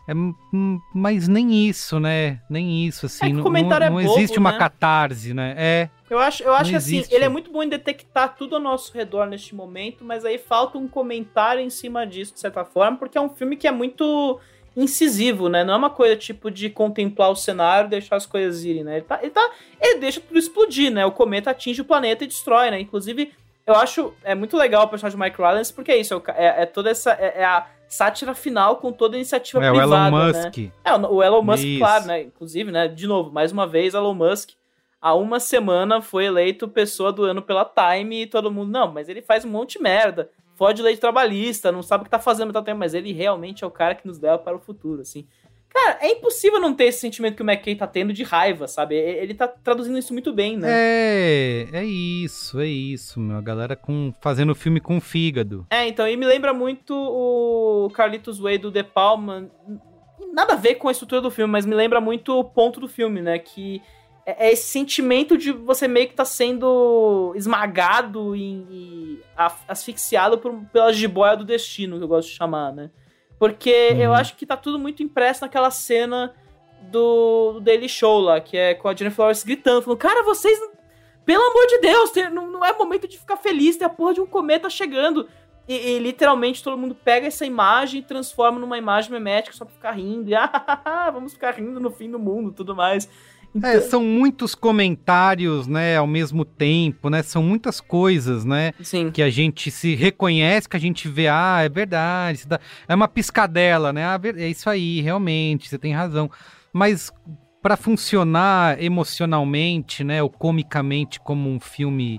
Mas nem isso, né? Nem isso, assim. O comentário não é bobo, existe uma né? catarse, né? Eu acho que assim, ele é muito bom em detectar tudo ao nosso redor neste momento, mas aí falta um comentário em cima disso, de certa forma, porque é um filme que é muito incisivo, né? Não é uma coisa tipo de contemplar o cenário e deixar as coisas irem, né? Ele deixa tudo explodir, né? O cometa atinge o planeta e destrói, né? Inclusive, eu acho muito legal o personagem de Mike Rylance, porque é isso, toda essa... É a sátira final com toda a iniciativa privada, o Elon Musk. Né? O Elon Musk, Isso. claro, né? Inclusive, né? De novo, mais uma vez, Elon Musk, há uma semana foi eleito pessoa do ano pela Time e todo mundo, não, mas ele faz um monte de merda, fode lei trabalhista, não sabe o que tá fazendo, mas ele realmente é o cara que nos leva para o futuro, assim. Cara, é impossível não ter esse sentimento que o McKay tá tendo de raiva, sabe? Ele tá traduzindo isso muito bem, né? É isso, meu. A galera fazendo filme com fígado. Então, e me lembra muito o Carlitos Way do De Palma. Nada a ver com a estrutura do filme, mas me lembra muito o ponto do filme, né? Que é esse sentimento de você meio que tá sendo esmagado e asfixiado pela jiboia do destino, que eu gosto de chamar, né? Porque eu acho que tá tudo muito impresso naquela cena do Daily Show lá, que é com a Jennifer Lawrence gritando, falando, cara, vocês, pelo amor de Deus, não é momento de ficar feliz, tem a porra de um cometa chegando. E literalmente todo mundo pega essa imagem e transforma numa imagem memética só pra ficar rindo. E vamos ficar rindo no fim do mundo e tudo mais. Então... são muitos comentários, né, ao mesmo tempo, né, são muitas coisas, né, Sim. que a gente se reconhece, que a gente vê, é verdade, é uma piscadela, né, é isso aí, realmente, você tem razão, mas para funcionar emocionalmente, né, ou comicamente como um filme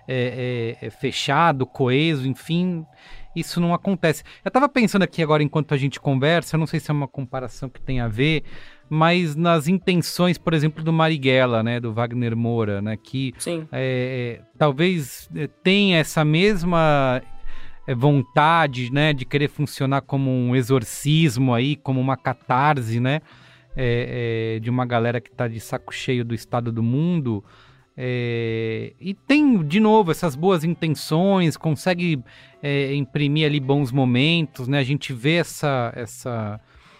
fechado, coeso, enfim, isso não acontece. Eu tava pensando aqui agora, enquanto a gente conversa, eu não sei se é uma comparação que tem a ver, mas nas intenções, por exemplo, do Marighella, né, do Wagner Moura, né, que talvez tenha essa mesma vontade, né, de querer funcionar como um exorcismo aí, como uma catarse, né, de uma galera que tá de saco cheio do estado do mundo, e tem, de novo, essas boas intenções, consegue imprimir ali bons momentos, né, a gente vê essa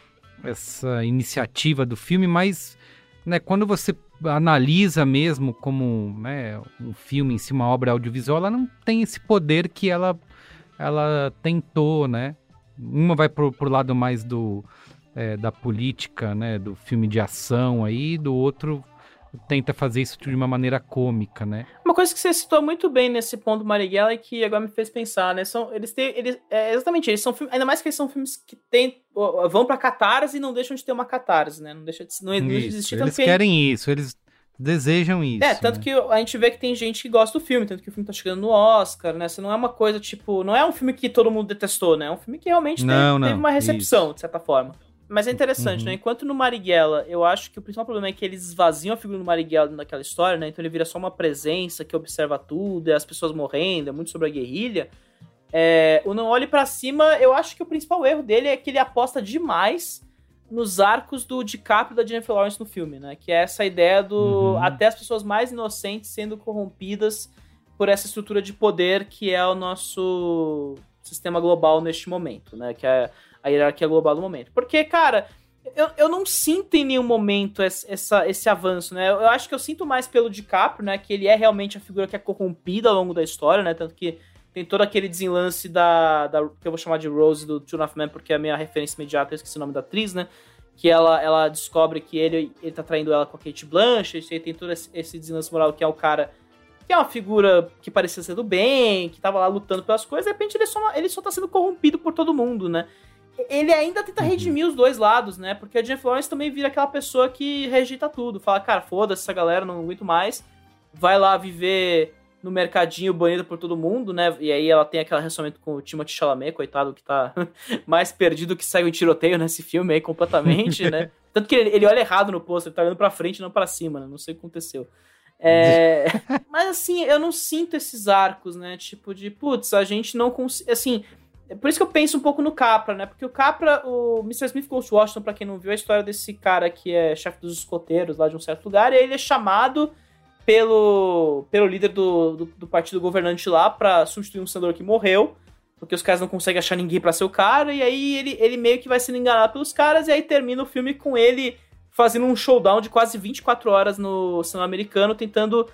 iniciativa do filme, mas, né, quando você analisa mesmo como, né, um filme em si, uma obra audiovisual, ela não tem esse poder que ela tentou, né? Uma vai pro lado mais da política, né, do filme de ação aí, do outro tenta fazer isso de uma maneira cômica, né? Uma coisa que você citou muito bem nesse ponto do Marighella e que agora me fez pensar, né? Exatamente, eles são filmes, ainda mais que eles são filmes que vão pra catarse e não deixam de ter uma catarse, né? Não deixa de existir. Eles querem isso, eles desejam isso. Tanto né? que a gente vê que tem gente que gosta do filme, tanto que o filme tá chegando no Oscar, né? Isso não é uma coisa, tipo, não é um filme que todo mundo detestou, né? É um filme que realmente teve uma recepção, isso. De certa forma. Mas é interessante, né? Enquanto no Marighella, eu acho que o principal problema é que eles esvaziam a figura do Marighella naquela história, né? Então ele vira só uma presença que observa tudo, e as pessoas morrendo, é muito sobre a guerrilha. O Não Olhe Pra Cima, eu acho que o principal erro dele é que ele aposta demais nos arcos do DiCaprio e da Jennifer Lawrence no filme, né? Que é essa ideia do... Até as pessoas mais inocentes sendo corrompidas por essa estrutura de poder que é o nosso sistema global neste momento, né? Que é a hierarquia global do momento. Porque, cara, eu não sinto em nenhum momento esse avanço, né? Eu acho que eu sinto mais pelo DiCaprio, né? Que ele é realmente a figura que é corrompida ao longo da história, né? Tanto que tem todo aquele desenlace que eu vou chamar de Rose do Two and a Half Men, porque é a minha referência imediata, eu esqueci o nome da atriz, né? Que ela descobre que ele tá traindo ela com a Kate Blanchett, e tem todo esse desenlace moral que é o cara que é uma figura que parecia ser do bem, que tava lá lutando pelas coisas, de repente ele só tá sendo corrompido por todo mundo, né? Ele ainda tenta redimir os dois lados, né? Porque a Jennifer Lawrence também vira aquela pessoa que rejeita tudo. Fala, cara, foda-se essa galera, não aguento mais. Vai lá viver no mercadinho bonito por todo mundo, né? E aí ela tem aquele relacionamento com o Timothée Chalamet, coitado, que tá mais perdido que segue um tiroteio nesse filme aí, completamente, né? Tanto que ele olha errado no pôster, ele tá olhando pra frente e não pra cima, né? Não sei o que aconteceu. Mas assim, eu não sinto esses arcos, né? Tipo de, putz, a gente não consegue... Assim... Por isso que eu penso um pouco no Capra, né? Porque o Capra, o Mr. Smith Goes to Washington, pra quem não viu, é a história desse cara que é chefe dos escoteiros lá de um certo lugar, e aí ele é chamado pelo líder do partido governante lá pra substituir um senador que morreu, porque os caras não conseguem achar ninguém pra ser o cara, e aí ele meio que vai sendo enganado pelos caras, e aí termina o filme com ele fazendo um showdown de quase 24 horas no cinema americano, tentando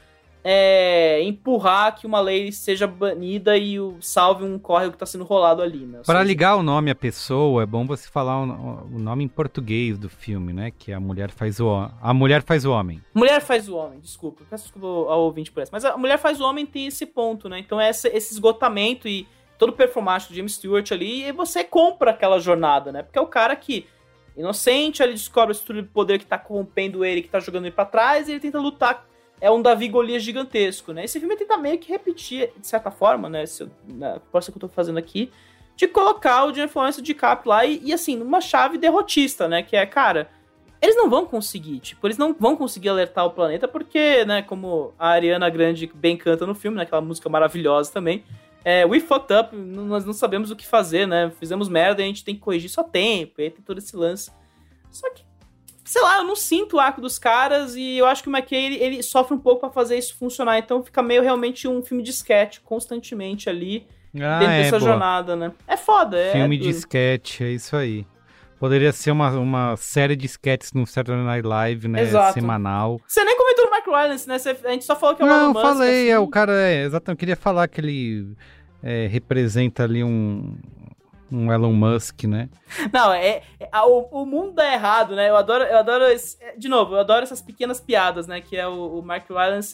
empurrar que uma lei seja banida e salve um córrego que tá sendo rolado ali, né? Para ligar o nome à pessoa, é bom você falar o nome em português do filme, né? Que a mulher faz o homem. Mulher faz o homem, desculpa. Peço desculpa ao ouvinte por essa. Mas a mulher faz o homem tem esse ponto, né? Então esse esgotamento e todo o performático do James Stewart ali, e você compra aquela jornada, né? Porque é o cara que, inocente, ele descobre a estrutura de poder que tá corrompendo ele, que tá jogando ele pra trás, e ele tenta lutar. É um Davi Golias gigantesco, né? Esse filme tenta meio que repetir, de certa forma, né? A proposta que eu tô fazendo aqui, de colocar o Jennifer Lawrence DiCaprio lá e assim, numa chave derrotista, né? Que é, cara, eles não vão conseguir, eles não vão conseguir alertar o planeta porque, né, como a Ariana Grande bem canta no filme, né? Aquela música maravilhosa também, we fucked up, nós não sabemos o que fazer, né? Fizemos merda e a gente tem que corrigir isso a tempo, e aí tem todo esse lance. Só que, sei lá, eu não sinto o arco dos caras e eu acho que o McKay, ele sofre um pouco pra fazer isso funcionar. Então fica meio realmente um filme de sketch constantemente ali dentro dessa jornada, né? É foda, filme de sketch, é isso aí. Poderia ser uma série de sketches no Saturday Night Live, né? Exato. Semanal. Você nem comentou no Mark Rylance, né? A gente só falou que é o Elon Musk. Não, falei, assim. O cara exatamente. Eu queria falar que ele representa ali um Elon Musk, né? Não, o mundo dá errado, né? Eu adoro de novo, eu adoro essas pequenas piadas, né? Que é o Mark Rylance,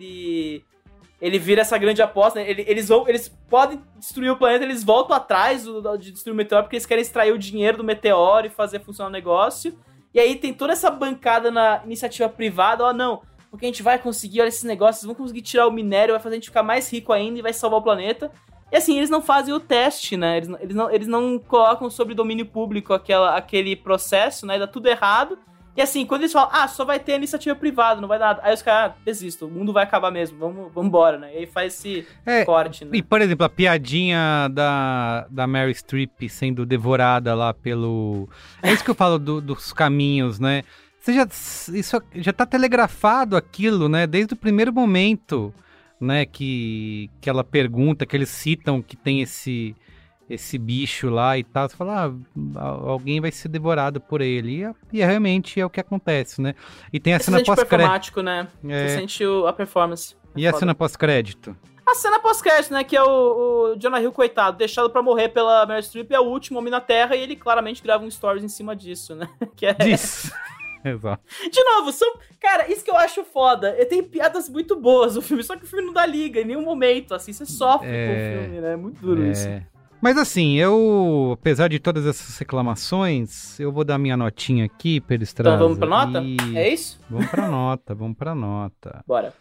ele vira essa grande aposta, né? Eles podem destruir o planeta, eles voltam atrás de destruir o meteoro, porque eles querem extrair o dinheiro do meteoro e fazer funcionar o negócio. E aí tem toda essa bancada na iniciativa privada, não, porque a gente vai conseguir, olha esses negócios, vão conseguir tirar o minério, vai fazer a gente ficar mais rico ainda e vai salvar o planeta. E assim, eles não fazem o teste, né? Eles não colocam sobre domínio público aquele processo, né? Dá tudo errado. E assim, quando eles falam, só vai ter iniciativa privada, não vai dar nada. Aí os caras, desistam, o mundo vai acabar mesmo, vamos embora, né? E aí faz esse corte, né? E, por exemplo, a piadinha da Meryl Streep sendo devorada lá pelo... É isso que eu falo dos caminhos, né? Isso já tá telegrafado aquilo, né? Desde o primeiro momento, né, que ela pergunta, que eles citam que tem esse bicho lá e tal, você fala, alguém vai ser devorado por ele, e realmente é o que acontece, né? E tem a cena pós-crédito. Performático, né? Você sente a performance. E a cena pós-crédito? A cena pós-crédito, né, que é o Jonah Hill, coitado, deixado pra morrer pela Meryl Streep, é o último homem na Terra, e ele claramente grava um stories em cima disso, né? Que é... Disso. Exato. De novo, cara, isso que eu acho foda. Tem piadas muito boas no filme, só que o filme não dá liga em nenhum momento, assim, você sofre com o filme, né? É muito duro isso. Mas assim, apesar de todas essas reclamações, eu vou dar minha notinha aqui, Pedro Estrada. Então vamos pra nota? É isso? Vamos pra nota. Bora.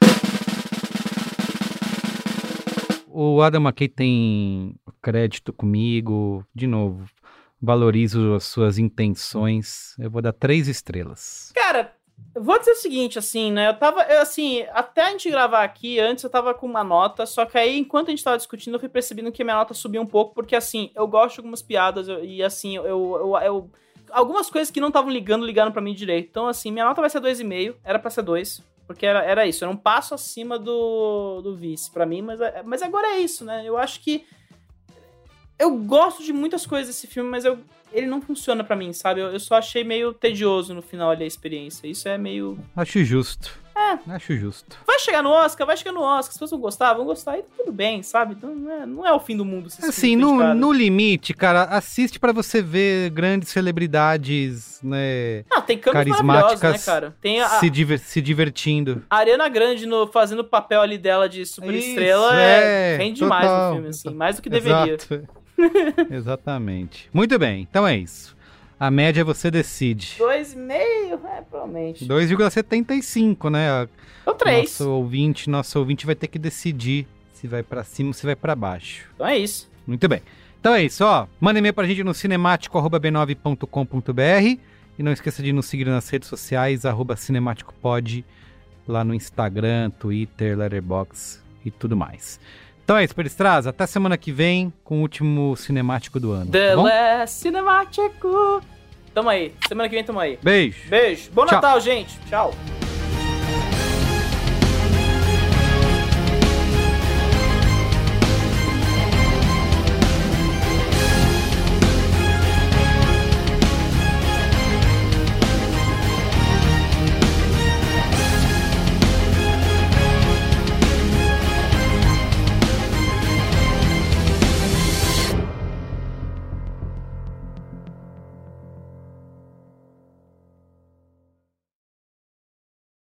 O Adam McKay tem crédito comigo, de novo. Valorizo as suas intenções. Eu vou dar 3 estrelas. Cara, eu vou dizer o seguinte, assim, né? Até a gente gravar aqui, antes eu tava com uma nota, só que aí, enquanto a gente tava discutindo, eu fui percebendo que minha nota subiu um pouco, porque, assim, eu gosto de algumas piadas e, assim, algumas coisas que não estavam ligaram pra mim direito. Então, assim, minha nota vai ser 2,5, era pra ser 2, porque era isso, era um passo acima do Vice pra mim, mas agora é isso, né? Eu acho que eu gosto de muitas coisas desse filme, mas ele não funciona pra mim, sabe? Eu só achei meio tedioso no final ali a experiência. Isso é meio... Acho justo. Acho justo. Vai chegar no Oscar. Se as pessoas vão gostar e tudo bem, sabe? Então não é o fim do mundo. Assim, no limite, cara, assiste pra você ver grandes celebridades, né? Tem carismáticas, né, cara? Tem se divertindo. A Ariana Grande fazendo o papel ali dela de superestrela rende demais no filme, assim. Mais do que deveria. Exato. Exatamente. Muito bem, então é isso. A média você decide. 2,5, provavelmente. 2,75, né? Ou 3. Nosso ouvinte vai ter que decidir se vai pra cima ou se vai pra baixo. Então é isso. Muito bem. Então é isso, ó. Manda e-mail pra gente no cinemático@b9.com.br e não esqueça de nos seguir nas redes sociais, @cinemáticopod, lá no Instagram, Twitter, Letterboxd e tudo mais. Então é isso, Pedro Estrada. Até semana que vem com o último cinemático do ano. The Last Cinemático. Tamo aí. Semana que vem tamo aí. Beijo. Bom Natal, gente. Tchau.